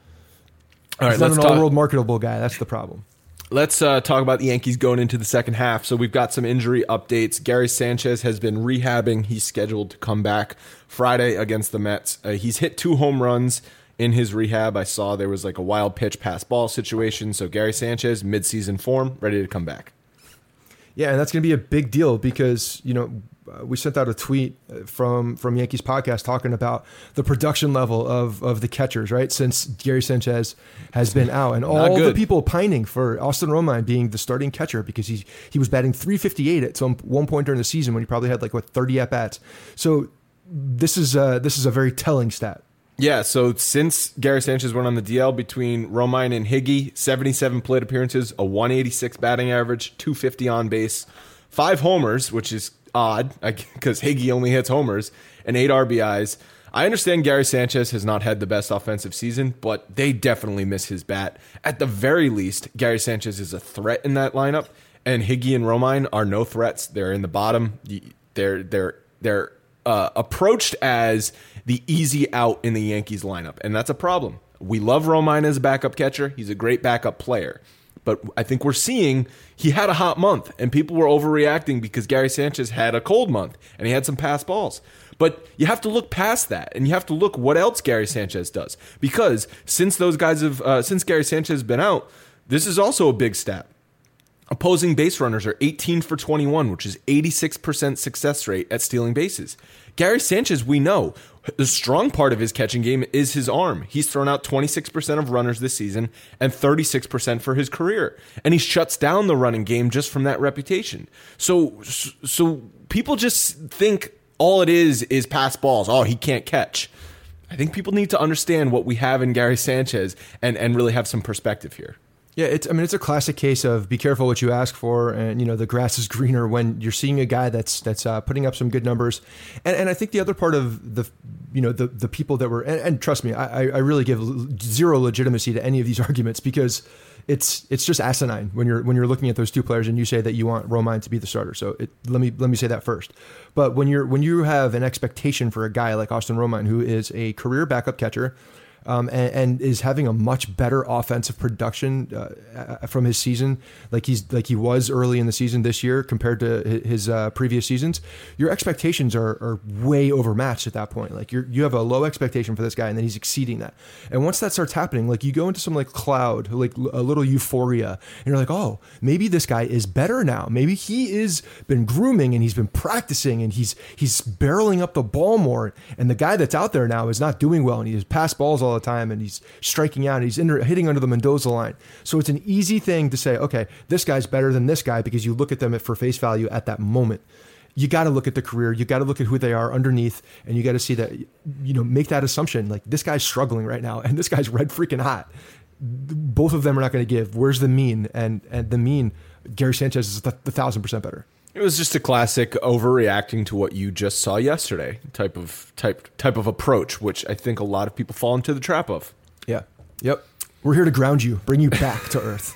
All right, he's not let's an talk- all world marketable guy. That's the problem. Let's uh, talk about the Yankees going into the second half. So we've got some injury updates. Gary Sanchez has been rehabbing. He's scheduled to come back Friday against the Mets. Uh, he's hit two home runs in his rehab. I saw there was like a wild pitch pass ball situation. So Gary Sanchez, midseason form, ready to come back. Yeah, and that's going to be a big deal because, you know, uh, we sent out a tweet from from Yankees podcast talking about the production level of, of the catchers, right? Since Gary Sanchez has been out, and all the people pining for Austin Romine being the starting catcher because he he was batting three fifty-eight at some one point during the season when he probably had like what thirty at bats. So this is uh, this is a very telling stat. Yeah, so since Gary Sanchez went on the D L, between Romine and Higgy, seventy-seven plate appearances, a one eighty-six batting average, two fifty on base, five homers, which is odd because Higgy only hits homers, and eight R B Is. I understand Gary Sanchez has not had the best offensive season, but they definitely miss his bat. At the very least, Gary Sanchez is a threat in that lineup, and Higgy and Romine are no threats. They're in the bottom. They're they're they're uh, approached as the easy out in the Yankees lineup, and that's a problem. We love Romine as a backup catcher. He's a great backup player. But I think we're seeing he had a hot month, and people were overreacting because Gary Sanchez had a cold month, and he had some pass balls. But you have to look past that, and you have to look what else Gary Sanchez does. Because since those guys have, uh, since Gary Sanchez has been out, this is also a big stat. Opposing base runners are eighteen for twenty-one, which is eighty-six percent success rate at stealing bases. Gary Sanchez, we know, the strong part of his catching game is his arm. He's thrown out twenty-six percent of runners this season and thirty-six percent for his career. And he shuts down the running game just from that reputation. So, so people just think all it is is pass balls. Oh, he can't catch. I think people need to understand what we have in Gary Sanchez and, and really have some perspective here. Yeah, it's. I mean, it's a classic case of be careful what you ask for, and you know the grass is greener when you're seeing a guy that's that's uh, putting up some good numbers, and and I think the other part of the, you know, the the people that were, and, and trust me, I I really give zero legitimacy to any of these arguments because it's it's just asinine when you're when you're looking at those two players and you say that you want Romine to be the starter. So it, let me let me say that first. But when you're when you have an expectation for a guy like Austin Romine, who is a career backup catcher. Um, and, and is having a much better offensive production uh, from his season, like he's like he was early in the season this year compared to his uh, previous seasons. Your expectations are, are way overmatched at that point. Like you you have a low expectation for this guy, and then he's exceeding that. And once that starts happening, like you go into some like cloud, like a little euphoria, and you're like, oh, maybe this guy is better now. Maybe he is been grooming and he's been practicing and he's he's barreling up the ball more. And the guy that's out there now is not doing well, and he has passed balls all the time, and he's striking out, and he's in, hitting under the Mendoza line. So it's an easy thing to say, okay, this guy's better than this guy because you look at them for face value at that moment. You got to look at the career. You got to look at who they are underneath, and you got to see that, you know, make that assumption. Like this guy's struggling right now, and this guy's red freaking hot. Both of them are not going to give. Where's the mean? And and the mean, Gary Sanchez is the, the thousand percent better. It was just a classic overreacting to what you just saw yesterday type of type type of approach, which I think a lot of people fall into the trap of. Yeah. Yep. We're here to ground you, bring you back to earth.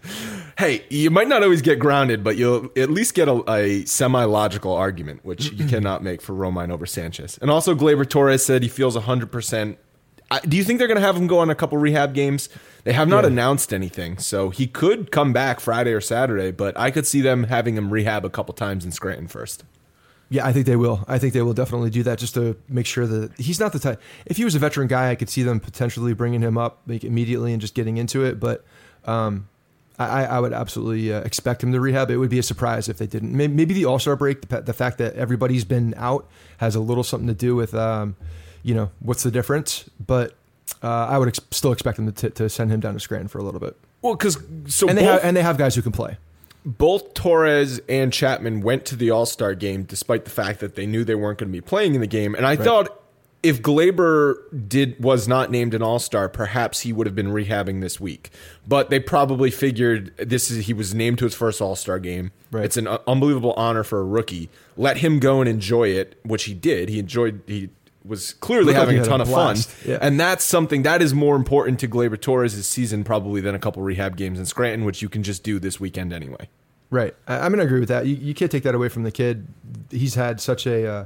Hey, you might not always get grounded, but you'll at least get a, a semi-logical argument, which you cannot make for Romine over Sanchez. And also, Gleyber Torres said he feels one hundred percent. I, do you think they're going to have him go on a couple rehab games? They have not yeah. announced anything, so he could come back Friday or Saturday, but I could see them having him rehab a couple times in Scranton first. Yeah, I think they will. I think they will definitely do that just to make sure that he's not the type. If he was a veteran guy, I could see them potentially bringing him up like immediately and just getting into it. But um, I, I would absolutely uh, expect him to rehab. It would be a surprise if they didn't. Maybe, maybe the All-Star break, the, the fact that everybody's been out, has a little something to do with, um, you know, what's the difference. But uh, I would ex- still expect them to, t- to send him down to Scranton for a little bit. Well, because so and they both- have and they have guys who can play. Both Torres and Chapman went to the All-Star game despite the fact that they knew they weren't going to be playing in the game. And I right. thought if Gleyber did was not named an All-Star, perhaps he would have been rehabbing this week. But they probably figured this is he was named to his first All-Star game. Right. It's an unbelievable honor for a rookie. Let him go and enjoy it, which he did. He enjoyed he was clearly Look having like a ton a of fun. Yeah. And that's something that is more important to Gleyber Torres' season probably than a couple rehab games in Scranton, which you can just do this weekend anyway. Right. I, I'm going to agree with that. You, you can't take that away from the kid. He's had such a uh,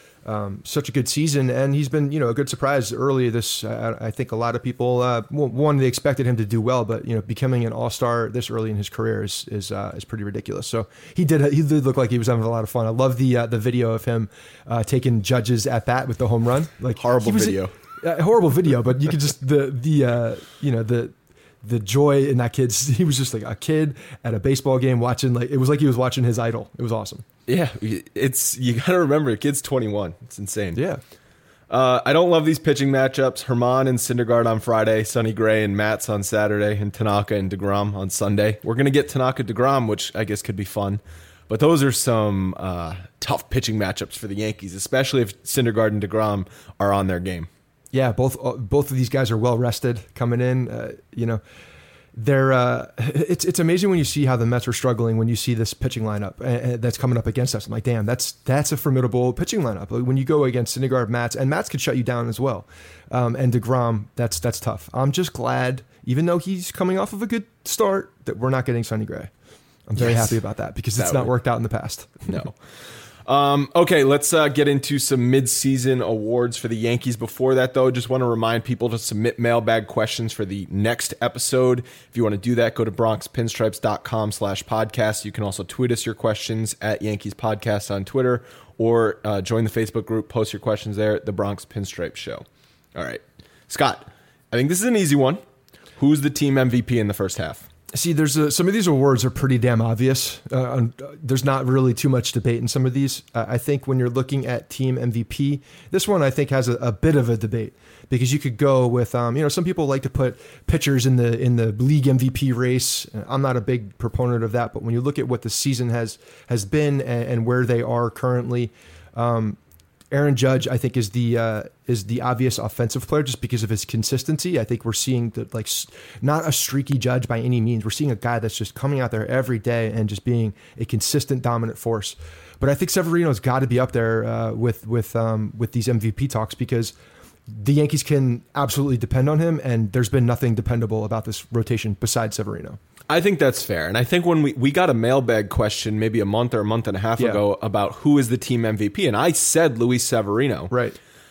um, such a good season, and he's been, you know, a good surprise early this. Uh, I think a lot of people, uh, one, they expected him to do well, but, you know, becoming an all-star this early in his career is is, uh, is pretty ridiculous. So he did he did look like he was having a lot of fun. I love the uh, the video of him uh, taking Judge's at bat with the home run. Like horrible was, video. Uh, horrible video, but you could just the the uh, you know the. the joy in that kid's, he was just like a kid at a baseball game watching, like, it was like he was watching his idol. It was awesome. Yeah. It's, you got to remember, the kid's twenty-one. It's insane. Yeah. Uh, I don't love these pitching matchups. Herman and Syndergaard on Friday, Sonny Gray and Matz on Saturday, and Tanaka and DeGrom on Sunday. We're going to get Tanaka DeGrom, which I guess could be fun. But those are some uh, tough pitching matchups for the Yankees, especially if Syndergaard and DeGrom are on their game. Yeah, both both of these guys are well rested coming in. Uh, you know, they're uh, it's it's amazing when you see how the Mets are struggling when you see this pitching lineup uh, that's coming up against us. I'm like, damn, that's that's a formidable pitching lineup. When you go against Syndergaard, Matz, and Matz could shut you down as well, um, and DeGrom, that's that's tough. I'm just glad, even though he's coming off of a good start, that we're not getting Sonny Gray. I'm very yes. happy about that because it's that not would. worked out in the past. No. Um, okay, let's uh, get into some mid-season awards for the Yankees. Before that, though, just want to remind people to submit mailbag questions for the next episode. If you want to do that, go to bronxpinstripes.com slash podcast. You can also tweet us your questions at Yankees Podcast on Twitter, or uh, join the Facebook group, post your questions there at the Bronx Pinstripe Show. All right. Scott, I think this is an easy one. Who's the team M V P in the first half? See, there's a, some of these awards are pretty damn obvious. Uh, there's not really too much debate in some of these. Uh, I think when you're looking at team M V P, this one I think has a, a bit of a debate because you could go with, um, you know, some people like to put pitchers in the in the league M V P race. I'm not a big proponent of that, but when you look at what the season has has been and, and where they are currently, um, Aaron Judge, I think, is the uh, is the obvious offensive player just because of his consistency. I think we're seeing the, like not a streaky Judge by any means. We're seeing a guy that's just coming out there every day and just being a consistent, dominant force. But I think Severino's got to be up there uh, with with um, with these M V P talks because the Yankees can absolutely depend on him, and there's been nothing dependable about this rotation besides Severino. I think that's fair. And I think when we, we got a mailbag question maybe a month or a month and a half yeah. ago about who is the team M V P, and I said Luis Severino. Right.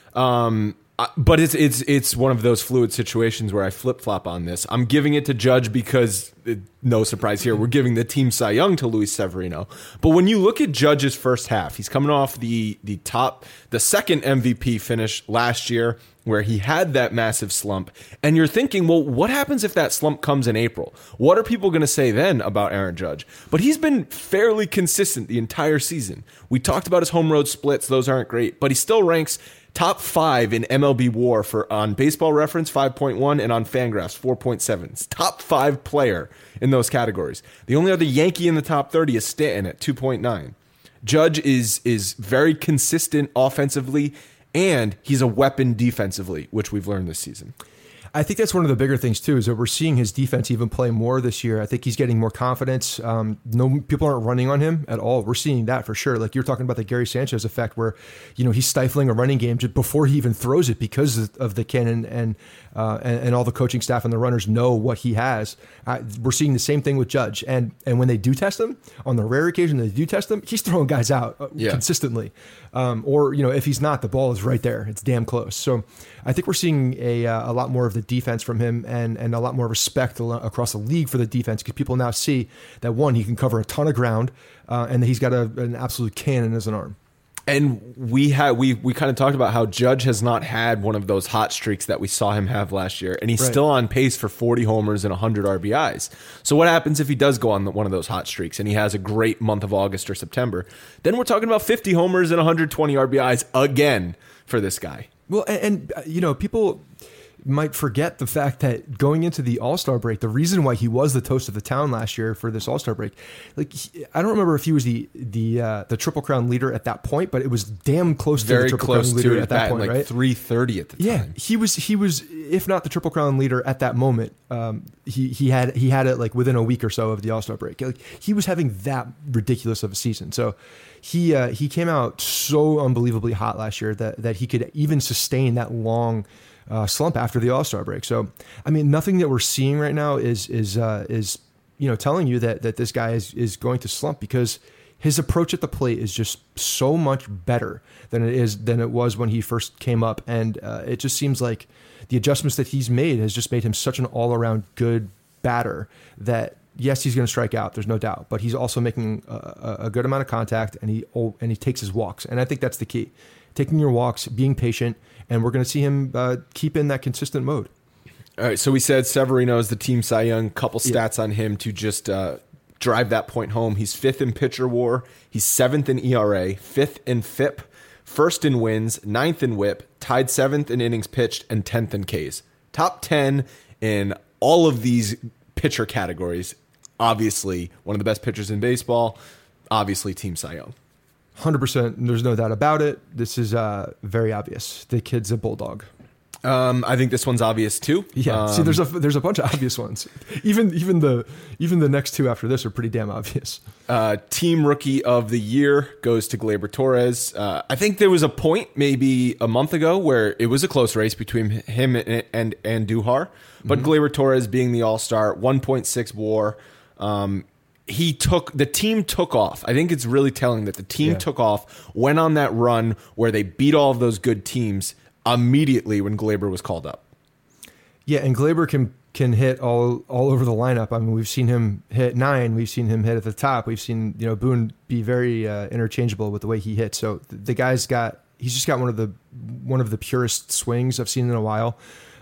Um, but it's it's it's one of those fluid situations where I flip-flop on this. I'm giving it to Judge because, it, no surprise here, we're giving the team Cy Young to Luis Severino. But when you look at Judge's first half, he's coming off the the top, the second M V P finish last year, where he had that massive slump. And you're thinking, well, what happens if that slump comes in April? What are people going to say then about Aaron Judge? But he's been fairly consistent the entire season. We talked about his home road splits. Those aren't great, but he still ranks top five in M L B WAR for on Baseball Reference five point one and on Fangraphs four point seven. It's top five player in those categories. The only other Yankee in the top thirty is Stanton at two point nine. Judge is is very consistent offensively, and he's a weapon defensively, which we've learned this season. I think that's one of the bigger things, too, is that we're seeing his defense even play more this year. I think he's getting more confidence. Um, no people aren't running on him at all. We're seeing that for sure. Like you're talking about the Gary Sanchez effect where, you know, he's stifling a running game just before he even throws it because of, of the cannon and, uh, and and all the coaching staff and the runners know what he has. Uh, we're seeing the same thing with Judge. And and when they do test him, on the rare occasion they do test him, he's throwing guys out uh, yeah. consistently. Um, or, you know, if he's not, the ball is right there. It's damn close. So I think we're seeing a uh, a lot more of the defense from him and, and a lot more respect across the league for the defense because people now see that, one, he can cover a ton of ground uh, and that he's got a, an absolute cannon as an arm. And we had we we kind of talked about how Judge has not had one of those hot streaks that we saw him have last year, and he's right. still on pace for forty homers and one hundred R B Is. So what happens if he does go on the, one of those hot streaks and he has a great month of August or September? Then we're talking about fifty homers and one hundred twenty R B Is again for this guy. Well, and, and you know, people might forget the fact that going into the All-Star break, the reason why he was the toast of the town last year for this All-Star break, like he, I don't remember if he was the the uh, the Triple Crown leader at that point, but it was damn close to Very the Triple close Crown leader to at that bat, point, like right? three thirty at the yeah, time. Yeah, he was he was if not the Triple Crown leader at that moment. Um, he he had he had it like within a week or so of the All-Star break. Like he was having that ridiculous of a season. So he uh, he came out so unbelievably hot last year that that he could even sustain that long Uh, slump after the All-Star break. So, I mean, nothing that we're seeing right now is is uh, is you know telling you that that this guy is is going to slump because his approach at the plate is just so much better than it is than it was when he first came up, and uh, it just seems like the adjustments that he's made has just made him such an all-around good batter that. Yes, he's going to strike out. There's no doubt, but he's also making a, a good amount of contact, and he and he takes his walks, and I think that's the key: taking your walks, being patient, and we're going to see him uh, keep in that consistent mode. All right, so we said Severino is the team Cy Young. Couple stats yeah. on him to just uh, drive that point home. He's fifth in pitcher WAR. He's seventh in E R A, fifth in F I P, first in wins, ninth in WHIP, tied seventh in innings pitched, and tenth in Ks. Top ten in all of these pitcher categories. Obviously, one of the best pitchers in baseball. Obviously, Team Cy Young. one hundred percent. There's no doubt about it. This is uh, very obvious. The kid's a bulldog. Um, I think this one's obvious too. Yeah. Um, See, there's a there's a bunch of obvious ones. Even even the even the next two after this are pretty damn obvious. Uh, team Rookie of the Year goes to Gleyber Torres. Uh, I think there was a point maybe a month ago where it was a close race between him and and, and Duhar, but mm-hmm. Gleyber Torres being the All-Star, one point six WAR. Um, he took the team took off. I think it's really telling that the team yeah. took off, went on that run where they beat all of those good teams immediately when Gleyber was called up. Yeah, and Gleyber can can hit all all over the lineup. I mean, we've seen him hit nine, we've seen him hit at the top, we've seen you know Boone be very uh, interchangeable with the way he hits. So the guy's got he's just got one of the one of the purest swings I've seen in a while.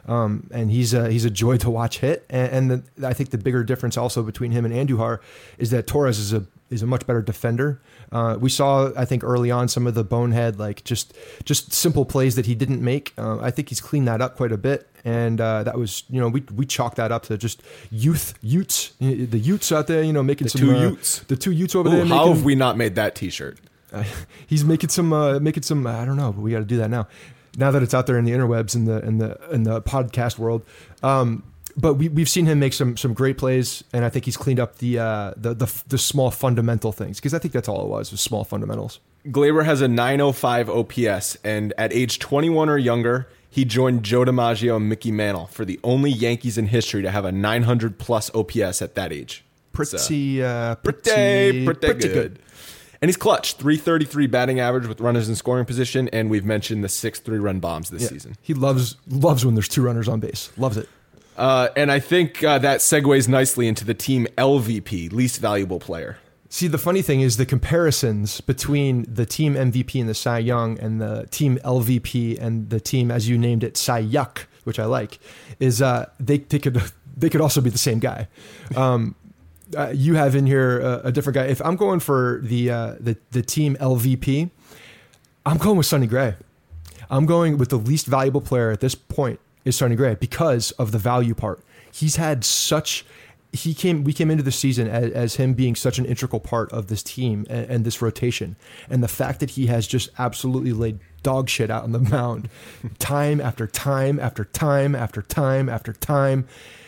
Um, and he's a, he's a joy to watch hit. And, and the, I think the bigger difference also between him and Andujar is that Torres is a is a much better defender. Uh, we saw, I think, early on some of the bonehead, like just just simple plays that he didn't make. Uh, I think he's cleaned that up quite a bit. And uh, that was, you know, we we chalked that up to just youth, Utes, the Utes out there, you know, making the some two uh, Utes, the two Utes over Ooh, there. How making, have we not made that T-shirt? Uh, he's making some, uh, making some. I don't know, but we got to do that now. Now that it's out there in the interwebs in the in the in the podcast world. Um, But we, we've seen him make some some great plays, and I think he's cleaned up the uh, the, the the small fundamental things, because I think that's all it was, was small fundamentals. Gleyber has a nine oh five O P S, and at age twenty-one or younger, he joined Joe DiMaggio and Mickey Mantle for the only Yankees in history to have a nine hundred plus O P S at that age. Pretty, so, uh, pretty, pretty, pretty, pretty good. good. And he's clutch, three thirty-three batting average with runners in scoring position, and we've mentioned the six three-run bombs this yeah. season. He loves loves when there's two runners on base. Loves it. Uh, and I think uh, that segues nicely into the team L V P, least valuable player. See, the funny thing is the comparisons between the team M V P and the Cy Young and the team L V P and the team, as you named it, Cy Yuck, which I like, is uh, they, they could they could also be the same guy. Um, uh, you have in here a, a different guy. If I'm going for the, uh, the the team L V P, I'm going with Sonny Gray. I'm going with the least valuable player at this point is Sonny Gray because of the value part. He's had such, he came, we came into the season as, as him being such an integral part of this team and, and this rotation. And the fact that he has just absolutely laid dog shit out on the mound time after time after time after time after time,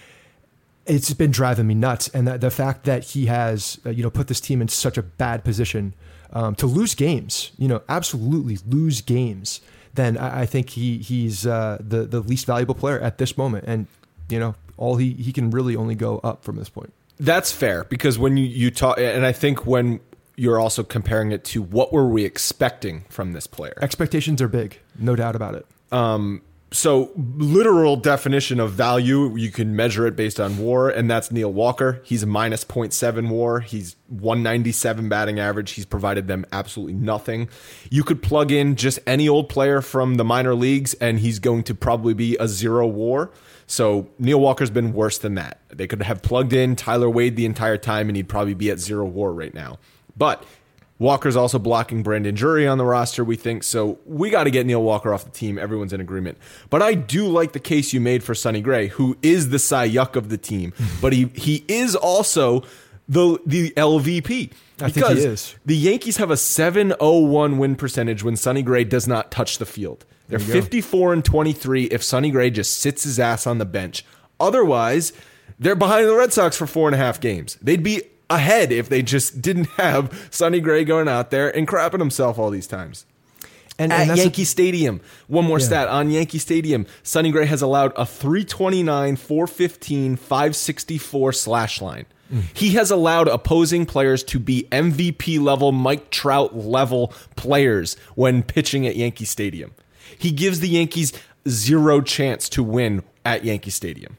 it's been driving me nuts. And that the fact that he has, uh, you know, put this team in such a bad position um, to lose games, you know, absolutely lose games, then I think he he's uh, the the least valuable player at this moment, and you know all he he can really only go up from this point. That's fair, because when you you talk, and I think when you're also comparing it to what were we expecting from this player, expectations are big, no doubt about it. Um, so literal definition of value, you can measure it based on WAR, and that's Neil Walker. He's a minus zero point seven WAR. He's one ninety-seven batting average. He's provided them absolutely nothing. You could plug in just any old player from the minor leagues, and he's going to probably be a zero WAR. So Neil Walker's been worse than that. They could have plugged in Tyler Wade the entire time, and he'd probably be at zero WAR right now. But Walker's also blocking Brandon Drury on the roster, we think, so we got to get Neil Walker off the team. Everyone's in agreement. But I do like the case you made for Sonny Gray, who is the Cy Yuck of the team, but he he is also the the L V P. I think he is. The Yankees have a seven oh one win percentage when Sonny Gray does not touch the field. They're fifty-four and twenty-three if Sonny Gray just sits his ass on the bench. Otherwise, they're behind the Red Sox for four and a half games. They'd be ahead if they just didn't have Sonny Gray going out there and crapping himself all these times. And, At and Yankee a, Stadium, one more yeah. stat on Yankee Stadium, Sonny Gray has allowed a three twenty-nine, four fifteen, five sixty-four slash line. Mm. He has allowed opposing players to be M V P level, Mike Trout level players when pitching at Yankee Stadium. He gives the Yankees zero chance to win at Yankee Stadium.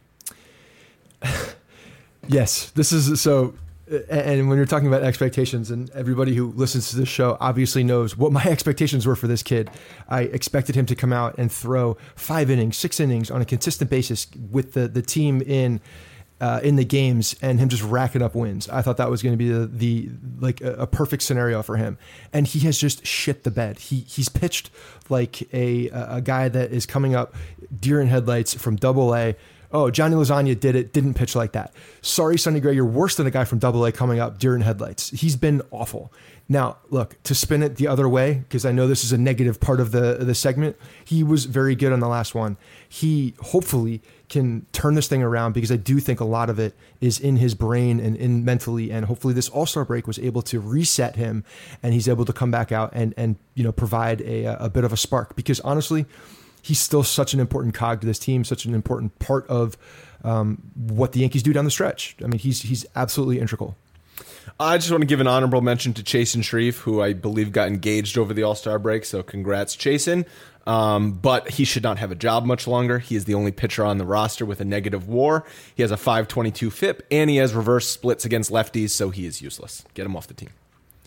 Yes, this is so. And when you're talking about expectations, and everybody who listens to this show obviously knows what my expectations were for this kid. I expected him to come out and throw five innings, six innings on a consistent basis with the, the team in uh, in the games, and him just racking up wins. I thought that was going to be the, the like a, a perfect scenario for him, and he has just shit the bed. He he's pitched like a a guy that is coming up deer in headlights from Double A. Oh, Johnny Lasagna did it, didn't pitch like that. Sorry, Sonny Gray, you're worse than a guy from Double A coming up deer in headlights. He's been awful. Now, look, to spin it the other way, because I know this is a negative part of the, the segment, he was very good on the last one. He hopefully can turn this thing around, because I do think a lot of it is in his brain and in mentally, and hopefully this All-Star break was able to reset him, and he's able to come back out and, and you know provide a, a bit of a spark, because honestly, he's still such an important cog to this team, such an important part of um, what the Yankees do down the stretch. I mean, he's he's absolutely integral. I just want to give an honorable mention to Chasen Shreve, who I believe got engaged over the All-Star break, so congrats, Chasen. Um, but he should not have a job much longer. He is the only pitcher on the roster with a negative WAR. He has a five twenty-two F I P, and he has reverse splits against lefties, so he is useless. Get him off the team.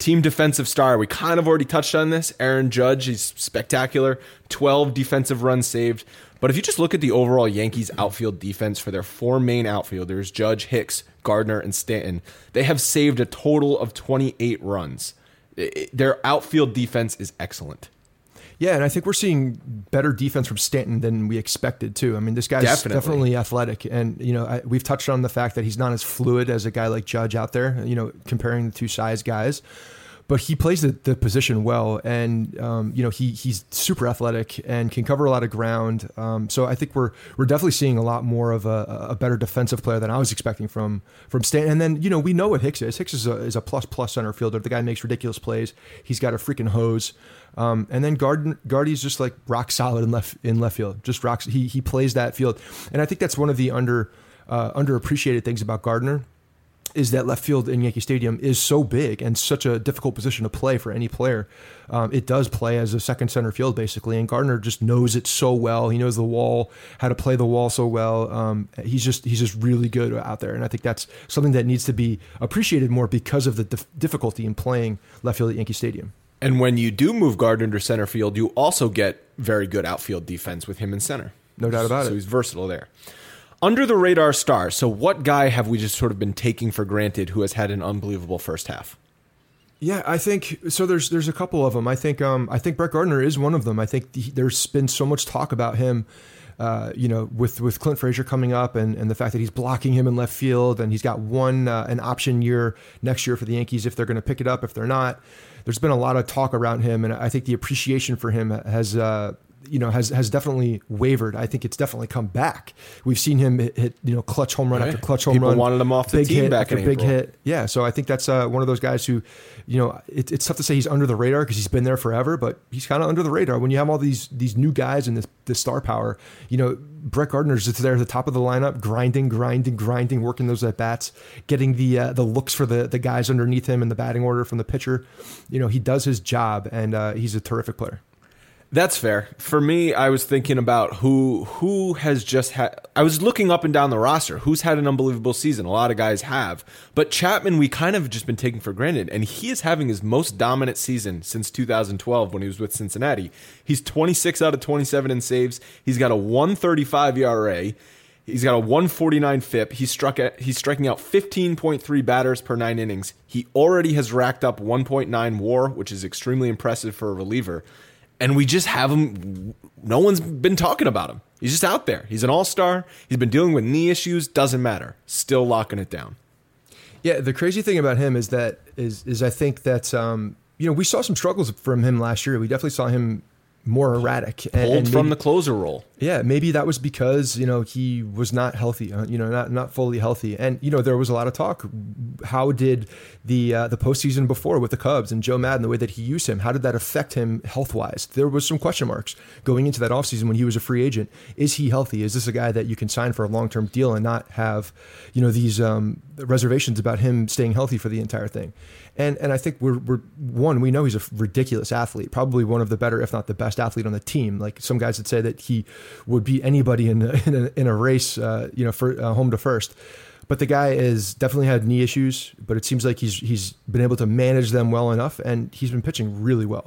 Team defensive star, we kind of already touched on this. Aaron Judge, he's spectacular. twelve defensive runs saved. But if you just look at the overall Yankees outfield defense for their four main outfielders, Judge, Hicks, Gardner, and Stanton, they have saved a total of twenty-eight runs. It, their outfield defense is excellent. Yeah, and I think we're seeing better defense from Stanton than we expected too. I mean, this guy's definitely, definitely athletic, and you know, I, we've touched on the fact that he's not as fluid as a guy like Judge out there. You know, comparing the two size guys. But he plays the, the position well, and um, you know he he's super athletic and can cover a lot of ground. Um, so I think we're we're definitely seeing a lot more of a, a better defensive player than I was expecting from from Stanton. And then you know we know what Hicks is. Hicks is a is a plus plus center fielder. The guy makes ridiculous plays. He's got a freaking hose. Um, and then Gard Gardy's just like rock solid in left in left field. Just rocks. He he plays that field, and I think that's one of the under uh, underappreciated things about Gardner. Is that left field in Yankee Stadium is so big and such a difficult position to play for any player. Um, it does play as a second center field, basically, and Gardner just knows it so well. He knows the wall, how to play the wall so well. Um, he's just he's just really good out there, and I think that's something that needs to be appreciated more because of the dif- difficulty in playing left field at Yankee Stadium. And when you do move Gardner to center field, you also get very good outfield defense with him in center. No doubt about so it. So he's versatile there. Under the radar star. So what guy have we just sort of been taking for granted who has had an unbelievable first half? Yeah, I think so. There's there's a couple of them. I think um I think Brett Gardner is one of them. I think he, there's been so much talk about him, uh, you know, with with Clint Frazier coming up and, and the fact that he's blocking him in left field, and he's got one uh, an option year next year for the Yankees if they're going to pick it up. If they're not, there's been a lot of talk around him, and I think the appreciation for him has. Uh, you know, has has definitely wavered. I think it's definitely come back. We've seen him hit, hit you know, clutch home run right. after clutch home People run. People wanted him off the big team hit back after in big April. hit. Yeah, so I think that's uh, one of those guys who, you know, it, it's tough to say he's under the radar because he's been there forever, but he's kind of under the radar. When you have all these these new guys and this, this star power, you know, Brett Gardner's just there at the top of the lineup, grinding, grinding, grinding, working those at bats, getting the uh, the looks for the the guys underneath him in the batting order from the pitcher. You know, he does his job, and uh, he's a terrific player. That's fair. For me, I was thinking about who who has just had... I was looking up and down the roster. Who's had an unbelievable season? A lot of guys have. But Chapman, we kind of just been taking for granted. And he is having his most dominant season since two thousand twelve when he was with Cincinnati. He's twenty-six out of twenty-seven in saves. He's got a one thirty-five E R A. He's got a one forty-nine F I P. He's struck at, he's striking out fifteen point three batters per nine innings. He already has racked up one point nine WAR, which is extremely impressive for a reliever. And we just have him. No one's been talking about him. He's just out there. He's an all-star. He's been dealing with knee issues. Doesn't matter. Still locking it down. Yeah, the crazy thing about him is that is is I think that um, you know we saw some struggles from him last year. We definitely saw him more erratic. And, Pulled and maybe, from the closer role. Yeah, maybe that was because, you know, he was not healthy, uh, you know, not not fully healthy. And, you know, there was a lot of talk. How did the uh, the postseason before with the Cubs and Joe Madden, the way that he used him, how did that affect him health-wise? There was some question marks going into that offseason when he was a free agent. Is he healthy? Is this a guy that you can sign for a long-term deal and not have, you know, these um, reservations about him staying healthy for the entire thing? And and I think we're, we're, one, we know he's a ridiculous athlete, probably one of the better, if not the best athlete on the team. Like some guys would say that he would beat anybody in a, in a, in a race, uh, you know, for uh, home to first. But the guy is definitely had knee issues, but it seems like he's he's been able to manage them well enough, and he's been pitching really well.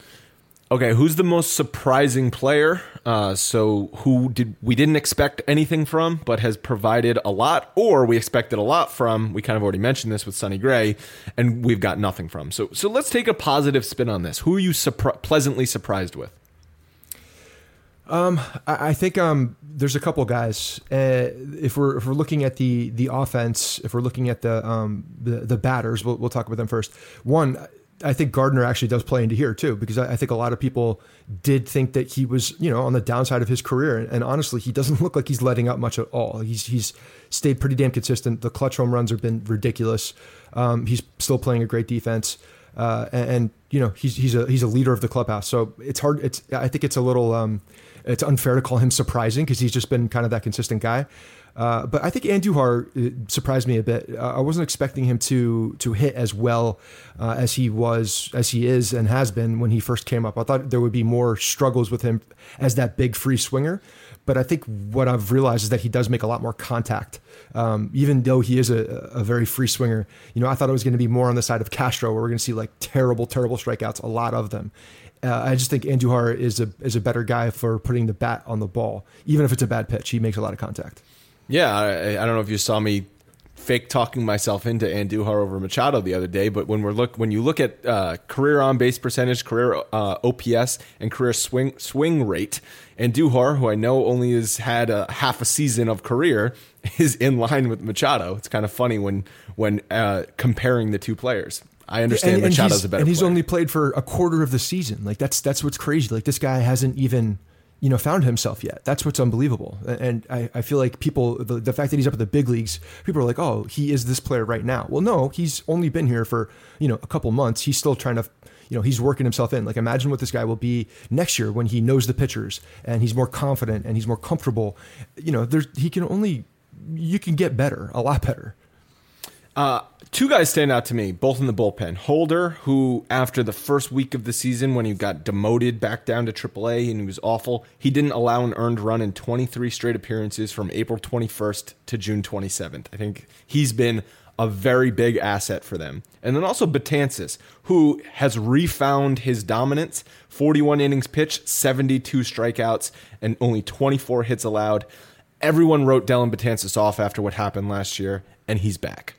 Okay, who's the most surprising player? Uh, so who did we didn't expect anything from, but has provided a lot, or we expected a lot from? We kind of already mentioned this with Sonny Gray, and we've got nothing from. So, so let's take a positive spin on this. Who are you surpri- pleasantly surprised with? Um, I, I think um, there's a couple guys. Uh, if we're if we're looking at the the offense, if we're looking at the um the the batters, we'll we'll talk about them first. One, I think Gardner actually does play into here too, because I, I think a lot of people did think that he was, you know, on the downside of his career. And, and honestly, he doesn't look like he's letting up much at all. He's he's stayed pretty damn consistent. The clutch home runs have been ridiculous. Um, he's still playing a great defense. Uh, and, and, you know, he's he's a he's a leader of the clubhouse. So it's hard. It's I think it's a little um, it's unfair to call him surprising because he's just been kind of that consistent guy. Uh, but I think Andujar surprised me a bit. Uh, I wasn't expecting him to to hit as well uh, as he was, as he is and has been when he first came up. I thought there would be more struggles with him as that big free swinger. But I think what I've realized is that he does make a lot more contact, um, even though he is a, a very free swinger. You know, I thought it was going to be more on the side of Castro, where we're going to see like terrible, terrible strikeouts, a lot of them. Uh, I just think Andujar is a is a better guy for putting the bat on the ball, even if it's a bad pitch. He makes a lot of contact. Yeah, I, I don't know if you saw me fake talking myself into Andujar over Machado the other day, but when we're look when you look at uh, career on base percentage, career uh, O P S, and career swing swing rate, Andujar, who I know only has had a half a season of career, is in line with Machado. It's kind of funny when when uh, comparing the two players. I understand and, and Machado's a better and he's player. only played for a quarter of the season. Like that's that's what's crazy. Like this guy hasn't even, you know, found himself yet. That's what's unbelievable. And I, I feel like people, the, the fact that he's up at the big leagues, people are like, oh, he is this player right now. Well, no, he's only been here for, you know, a couple months. He's still trying to, you know, he's working himself in. Like imagine what this guy will be next year when he knows the pitchers and he's more confident and he's more comfortable. You know, there's, he can only, you can get better, a lot better. Uh, two guys stand out to me, both in the bullpen. Holder, who after the first week of the season when he got demoted back down to triple A and he was awful, he didn't allow an earned run in twenty-three straight appearances from April twenty-first to June twenty-seventh. I think he's been a very big asset for them. And then also Betances, who has refound his dominance, forty-one innings pitched, seventy-two strikeouts, and only twenty-four hits allowed. Everyone wrote Dellin Betances off after what happened last year, and he's back.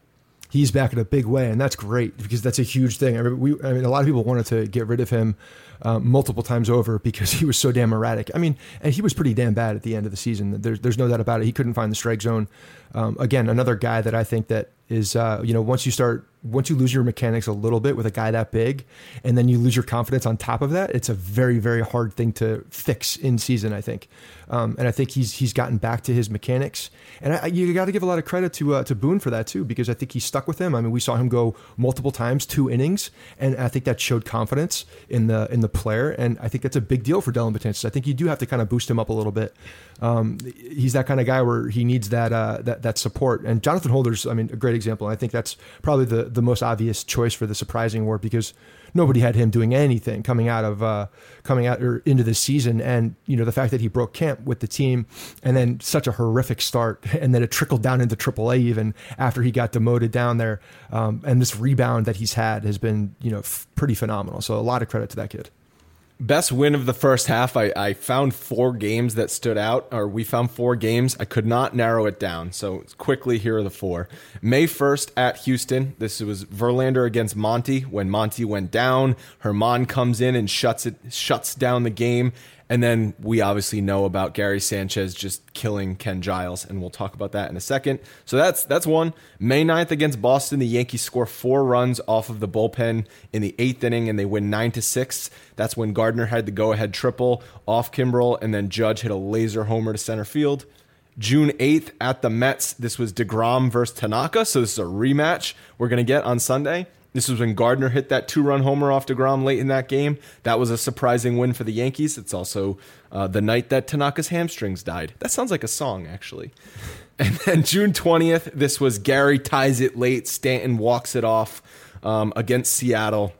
He's back in a big way, and that's great because that's a huge thing. I mean, we, I mean a lot of people wanted to get rid of him um, multiple times over because he was so damn erratic. I mean, and he was pretty damn bad at the end of the season. There's, there's no doubt about it. He couldn't find the strike zone. Um, again, another guy that I think that is, uh, you know, once you start, once you lose your mechanics a little bit with a guy that big, and then you lose your confidence on top of that, it's a very, very hard thing to fix in season, I think. Um, and I think he's he's gotten back to his mechanics, and I, you got to give a lot of credit to uh, to Boone for that too, because I think he stuck with him. I mean, we saw him go multiple times, two innings, and I think that showed confidence in the in the player, and I think that's a big deal for Dellin Betances. I think you do have to kind of boost him up a little bit. Um, he's that kind of guy where he needs that uh, that that support. And Jonathan Holder's, I mean, a great example. I think that's probably the the most obvious choice for the surprising award because nobody had him doing anything coming out of uh, coming out or into the season. And you know the fact that he broke camp with the team, and then such a horrific start, and then it trickled down into triple A even after he got demoted down there. Um, and this rebound that he's had has been you know f- pretty phenomenal. So a lot of credit to that kid. Best win of the first half, I, I found four games that stood out, or we found four games. I could not narrow it down, so quickly, here are the four. May first at Houston, this was Verlander against Monty. When Monty went down, Herman comes in and shuts it, shuts down the game. And then we obviously know about Gary Sanchez just killing Ken Giles, and we'll talk about that in a second. So that's that's one. May ninth against Boston, the Yankees score four runs off of the bullpen in the eighth inning, and they win nine to six. That's when Gardner had the go-ahead triple off Kimbrel, and then Judge hit a laser homer to center field. June eighth at the Mets, this was DeGrom versus Tanaka, so this is a rematch we're going to get on Sunday. This was when Gardner hit that two-run homer off DeGrom late in that game. That was a surprising win for the Yankees. It's also uh, the night that Tanaka's hamstrings died. That sounds like a song, actually. And then June twentieth, this was Gary ties it late. Stanton walks it off um, against Seattle.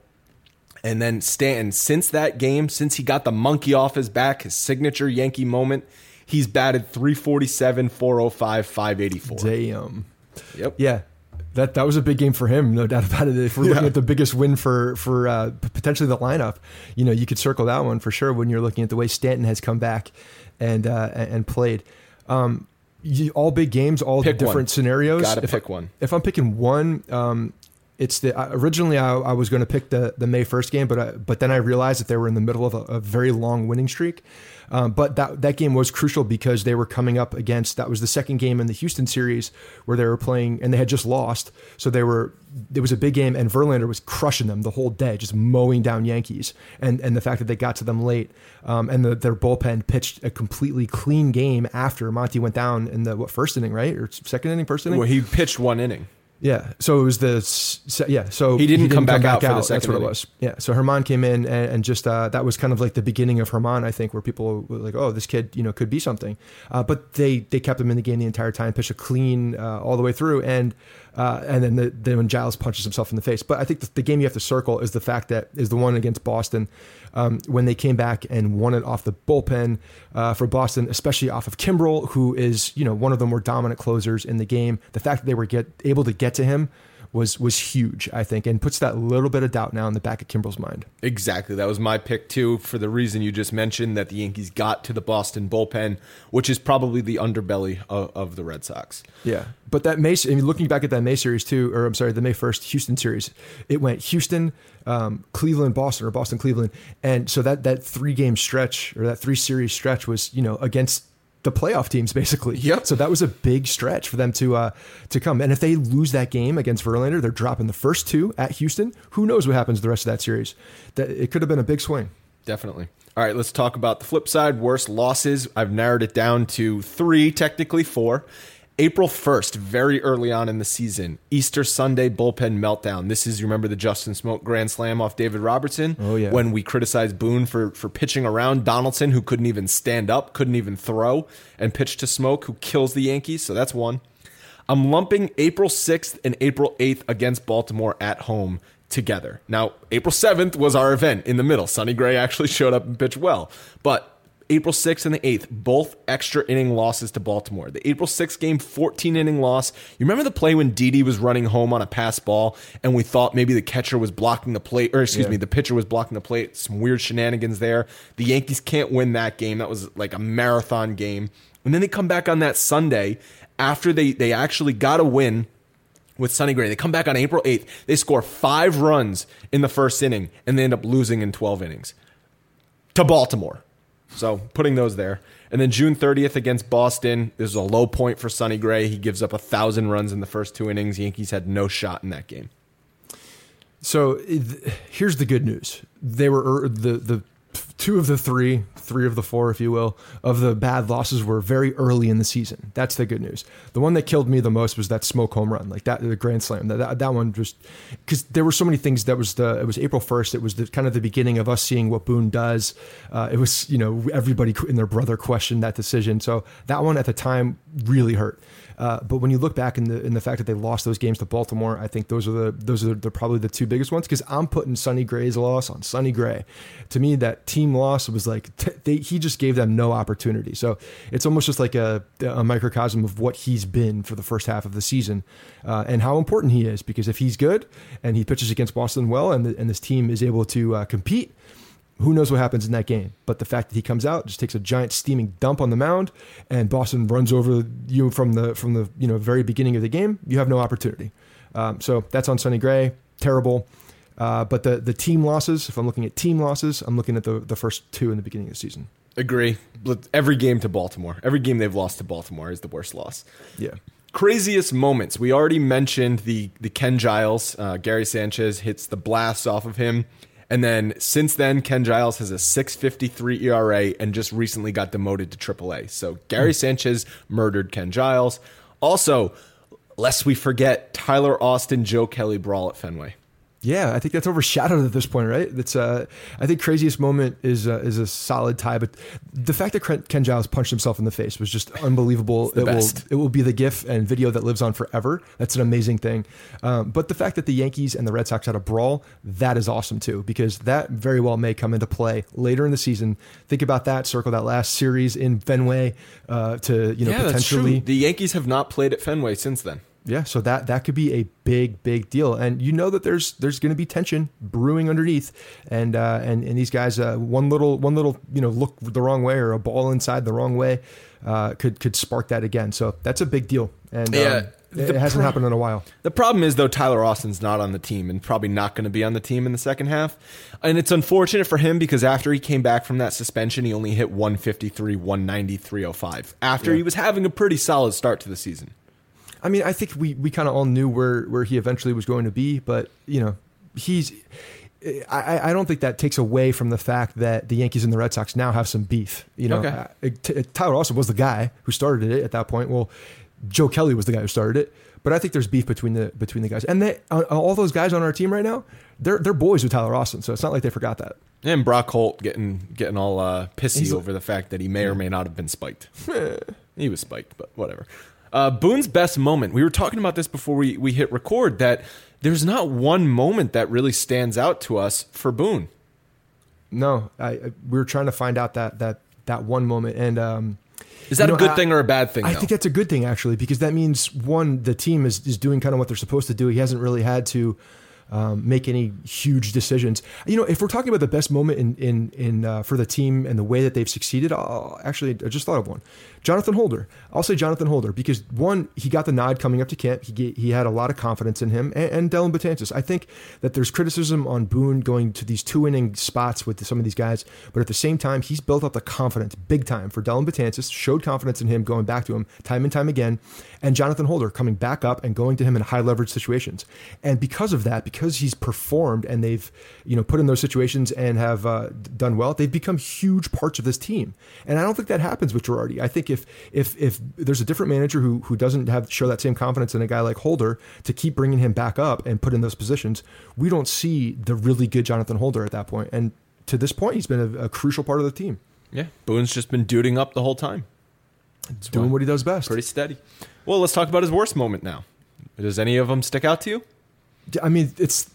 And then Stanton, since that game, since he got the monkey off his back, his signature Yankee moment, he's batted three forty-seven, four oh five, five eighty-four. Damn. Yep. Yeah. That that was a big game for him, no doubt about it. If we're yeah. looking at the biggest win for for uh, potentially the lineup, you know, you could circle that one for sure when you're looking at the way Stanton has come back and uh, and played. Um, you, all big games, all pick different one. scenarios. Got to if pick I, one. If I'm picking one, um, it's the uh, originally I, I was going to pick the the May first game, but I, but then I realized that they were in the middle of a, a very long winning streak. Um, but that that game was crucial because they were coming up against, that was the second game in the Houston series where they were playing and they had just lost. So they were, it was a big game and Verlander was crushing them the whole day, just mowing down Yankees. And and the fact that they got to them late um, and the, their bullpen pitched a completely clean game after Monty went down in the what first inning, right? Or second inning, first inning? Well, he pitched one inning. Yeah, so it was the yeah. So he didn't, he didn't come, back, come back out, out for the second. That's what inning. it was. Yeah, so Germán came in and, and just uh, that was kind of like the beginning of Germán, I think, where people were like, "Oh, this kid, you know, could be something." Uh, but they they kept him in the game the entire time, pitched a clean uh, all the way through, and uh, and then the, then when Giles punches himself in the face. But I think the, the game you have to circle is the fact that is the one against Boston. Um, when they came back and won it off the bullpen uh, for Boston, especially off of Kimbrel, who is, you know, one of the more dominant closers in the game. The fact that they were get able to get to him was was huge, I think, and puts that little bit of doubt now in the back of Kimbrel's mind. Exactly. That was my pick, too, for the reason you just mentioned, that the Yankees got to the Boston bullpen, which is probably the underbelly of, of the Red Sox. Yeah. But that May, I mean, looking back at that May series, too, or I'm sorry, the May first Houston series, it went Houston, um, Cleveland, Boston, or Boston, Cleveland. And so that, that three-game stretch, or that three-series stretch was, you know, against the playoff teams, basically. Yep. So that was a big stretch for them to uh, to come. And if they lose that game against Verlander, they're dropping the first two at Houston. Who knows what happens the rest of that series? That it could have been a big swing. Definitely. All right, let's talk about the flip side, worst losses. I've narrowed it down to three, technically four. April first, very early on in the season, Easter Sunday bullpen meltdown. This is, you remember the Justin Smoke grand slam off David Robertson? Oh, yeah. When we criticized Boone for, for pitching around Donaldson, who couldn't even stand up, couldn't even throw, and pitched to Smoke, who kills the Yankees. So that's one. I'm lumping April sixth and April eighth against Baltimore at home together. Now, April seventh was our event in the middle. Sonny Gray actually showed up and pitched well. But April sixth and the eighth, both extra inning losses to Baltimore. The April sixth game, fourteen inning loss. You remember the play when Didi was running home on a pass ball and we thought maybe the catcher was blocking the plate, or excuse yeah. me, the pitcher was blocking the plate. Some weird shenanigans there. The Yankees can't win that game. That was like a marathon game. And then they come back on that Sunday after they, they actually got a win with Sonny Gray. They come back on April eighth. They score five runs in the first inning and they end up losing in twelve innings to Baltimore. So putting those there. And then June thirtieth against Boston, this is a low point for Sonny Gray. He gives up a thousand runs in the first two innings. Yankees had no shot in that game. So th- here's the good news. They were er, the the two of the three, three of the four, if you will, of the bad losses were very early in the season. That's the good news. The one that killed me the most was that Smoke home run, like that, the grand slam. That that, that one just because there were so many things. That was the it was April first. It was the kind of the beginning of us seeing what Boone does. Uh, it was, you know, everybody and their brother questioned that decision. So that one at the time really hurt. Uh, but when you look back in the in the fact that they lost those games to Baltimore, I think those are the those are the, probably the two biggest ones, because I'm putting Sonny Gray's loss on Sonny Gray. To me, that team loss was like t- they, he just gave them no opportunity. So it's almost just like a, a microcosm of what he's been for the first half of the season uh, and how important he is. Because if he's good and he pitches against Boston well, and the, and this team is able to uh, compete, who knows what happens in that game? But the fact that he comes out, just takes a giant steaming dump on the mound, and Boston runs over you from the from the you know very beginning of the game, you have no opportunity. Um, so that's on Sonny Gray. Terrible. Uh, but the the team losses, if I'm looking at team losses, I'm looking at the, the first two in the beginning of the season. Agree. Every game to Baltimore, every game they've lost to Baltimore is the worst loss. Yeah. Craziest moments. We already mentioned the the Ken Giles. Uh, Gary Sanchez hits the blast off of him. And then since then, Ken Giles has a six fifty-three E R A and just recently got demoted to triple A. So Gary Sanchez murdered Ken Giles. Also, lest we forget, Tyler Austin, Joe Kelly brawl at Fenway. Yeah, I think that's overshadowed at this point, right? That's uh, I think craziest moment is uh, is a solid tie, but the fact that Ken Giles punched himself in the face was just unbelievable. The it best. will it will be the GIF and video that lives on forever. That's an amazing thing. Um, but the fact that the Yankees and the Red Sox had a brawl, that is awesome too, because that very well may come into play later in the season. Think about that. Circle that last series in Fenway uh, to you know yeah, potentially. That's true. The Yankees have not played at Fenway since then. Yeah, so that that could be a big, big deal, and you know that there's there's going to be tension brewing underneath, and uh, and and these guys, uh, one little one little you know look the wrong way or a ball inside the wrong way, uh, could could spark that again. So that's a big deal, and yeah, um, it hasn't pro- happened in a while. The problem is though, Tyler Austin's not on the team and probably not going to be on the team in the second half, and it's unfortunate for him because after he came back from that suspension, he only hit one fifty-three, one ninety, three oh five after yeah. he was having a pretty solid start to the season. I mean, I think we, we kind of all knew where, where he eventually was going to be, but, you know, he's I, I don't think that takes away from the fact that the Yankees and the Red Sox now have some beef. You know, okay. uh, T- Tyler Austin was the guy who started it at that point. Well, Joe Kelly was the guy who started it, But I think there's beef between the between the guys, and they, uh, all those guys on our team right now, they're they're boys with Tyler Austin, so it's not like they forgot that. And Brock Holt getting getting all uh, pissy He's, over the fact that he may or may not have been spiked. He was spiked, but whatever. Uh, Boone's best moment. We were talking about this before we, we hit record, that there's not one moment that really stands out to us for Boone. No, I, I we were trying to find out that that that one moment, and um, is that you know, a good I, thing or a bad thing? I though? think that's a good thing, actually, because that means, one, the team is, is doing kind of what they're supposed to do. He hasn't really had to um, make any huge decisions. You know, if we're talking about the best moment in in in uh, for the team and the way that they've succeeded, I'll, actually, I just thought of one. Jonathan Holder. I'll say Jonathan Holder because, one, he got the nod coming up to camp. He he had a lot of confidence in him, and, and Dellin Betances. I think that there's criticism on Boone going to these two inning spots with some of these guys, but at the same time, he's built up the confidence big time for Dellin Betances, showed confidence in him going back to him time and time again, and Jonathan Holder coming back up and going to him in high leverage situations. And because of that, because he's performed and they've you know put in those situations and have uh, done well, they've become huge parts of this team. And I don't think that happens with Girardi. I think if if if there's a different manager who who doesn't have show that same confidence in a guy like Holder to keep bringing him back up and put in those positions, we don't see the really good Jonathan Holder at that point. And to this point, he's been a, a crucial part of the team. Yeah, Boone's just been duding up the whole time. It's doing what he does best. Pretty steady. Well, let's talk about his worst moment now. Does any of them stick out to you? I mean, it's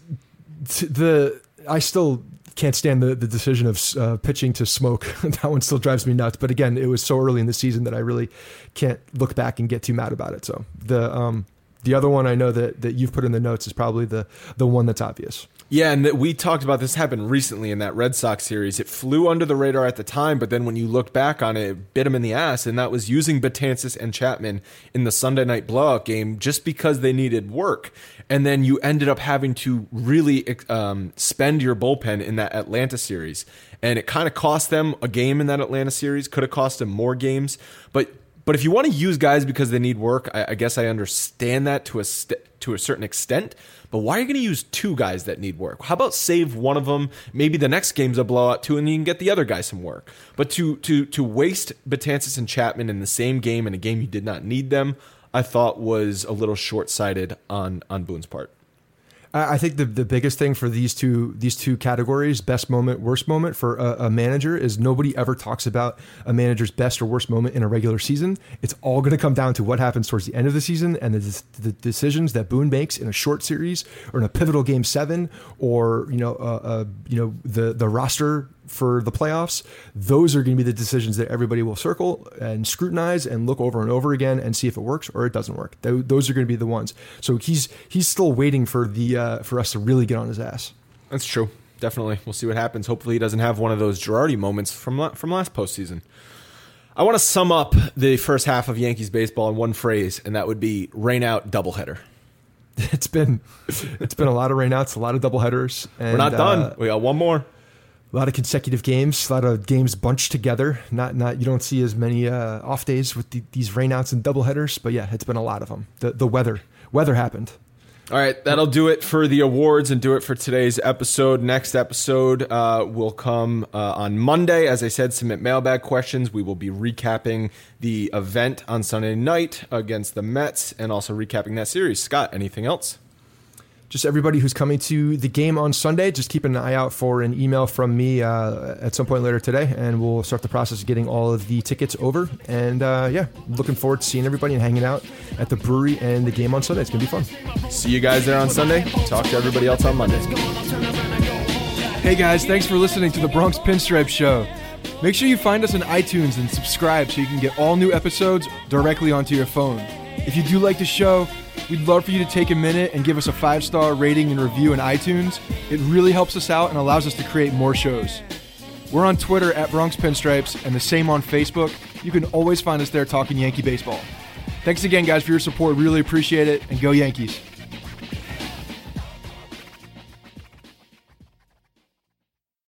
the I still can't stand the, the decision of uh, pitching to Smoke. That one still drives me nuts. But again, it was so early in the season that I really can't look back and get too mad about it. So the um, the other one I know that, that you've put in the notes is probably the the one that's obvious. Yeah, and that we talked about this happened recently in that Red Sox series. It flew under the radar at the time, but then when you looked back on it, it bit him in the ass, and that was using Betances and Chapman in the Sunday night blowout game just because they needed work. And then you ended up having to really um, spend your bullpen in that Atlanta series. And it kind of cost them a game in that Atlanta series, could have cost them more games. But but if you want to use guys because they need work, I, I guess I understand that to a st- to a certain extent. But why are you going to use two guys that need work? How about save one of them? Maybe the next game's a blowout too, and you can get the other guy some work. But to to to waste Betances and Chapman in the same game in a game you did not need them, I thought was a little short-sighted on on Boone's part. I think the, the biggest thing for these two these two categories, best moment, worst moment for a, a manager, is nobody ever talks about a manager's best or worst moment in a regular season. It's all going to come down to what happens towards the end of the season and the, the decisions that Boone makes in a short series or in a pivotal game seven, or you know uh, uh, you know the the roster for the playoffs. Those are going to be the decisions that everybody will circle and scrutinize and look over and over again and see if it works or it doesn't work. Those are going to be the ones. So he's he's still waiting for the uh, for us to really get on his ass. That's true. Definitely. We'll see what happens. Hopefully he doesn't have one of those Girardi moments from from last postseason. I want to sum up the first half of Yankees baseball in one phrase, and that would be rain out doubleheader. It's been it's been a lot of rainouts, a lot of doubleheaders. And, We're not done. Uh, we got one more. A lot of consecutive games, a lot of games bunched together. Not, not you don't see as many uh, off days with the, these rainouts and doubleheaders, but yeah, it's been a lot of them. The the weather, weather happened. All right, that'll do it for the awards and do it for today's episode. Next episode uh, will come uh, on Monday. As I said, submit mailbag questions. We will be recapping the event on Sunday night against the Mets and also recapping that series. Scott, anything else? Just everybody who's coming to the game on Sunday, just keep an eye out for an email from me uh, at some point later today, and we'll start the process of getting all of the tickets over. And uh, yeah, looking forward to seeing everybody and hanging out at the brewery and the game on Sunday. It's going to be fun. See you guys there on Sunday. Talk to everybody else on Monday. Hey guys, thanks for listening to the Bronx Pinstripe Show. Make sure you find us on iTunes and subscribe so you can get all new episodes directly onto your phone. If you do like the show, we'd love for you to take a minute and give us a five-star rating and review in iTunes. It really helps us out and allows us to create more shows. We're on Twitter at Bronx Pinstripes and the same on Facebook. You can always find us there talking Yankee baseball. Thanks again, guys, for your support. Really appreciate it, and go Yankees.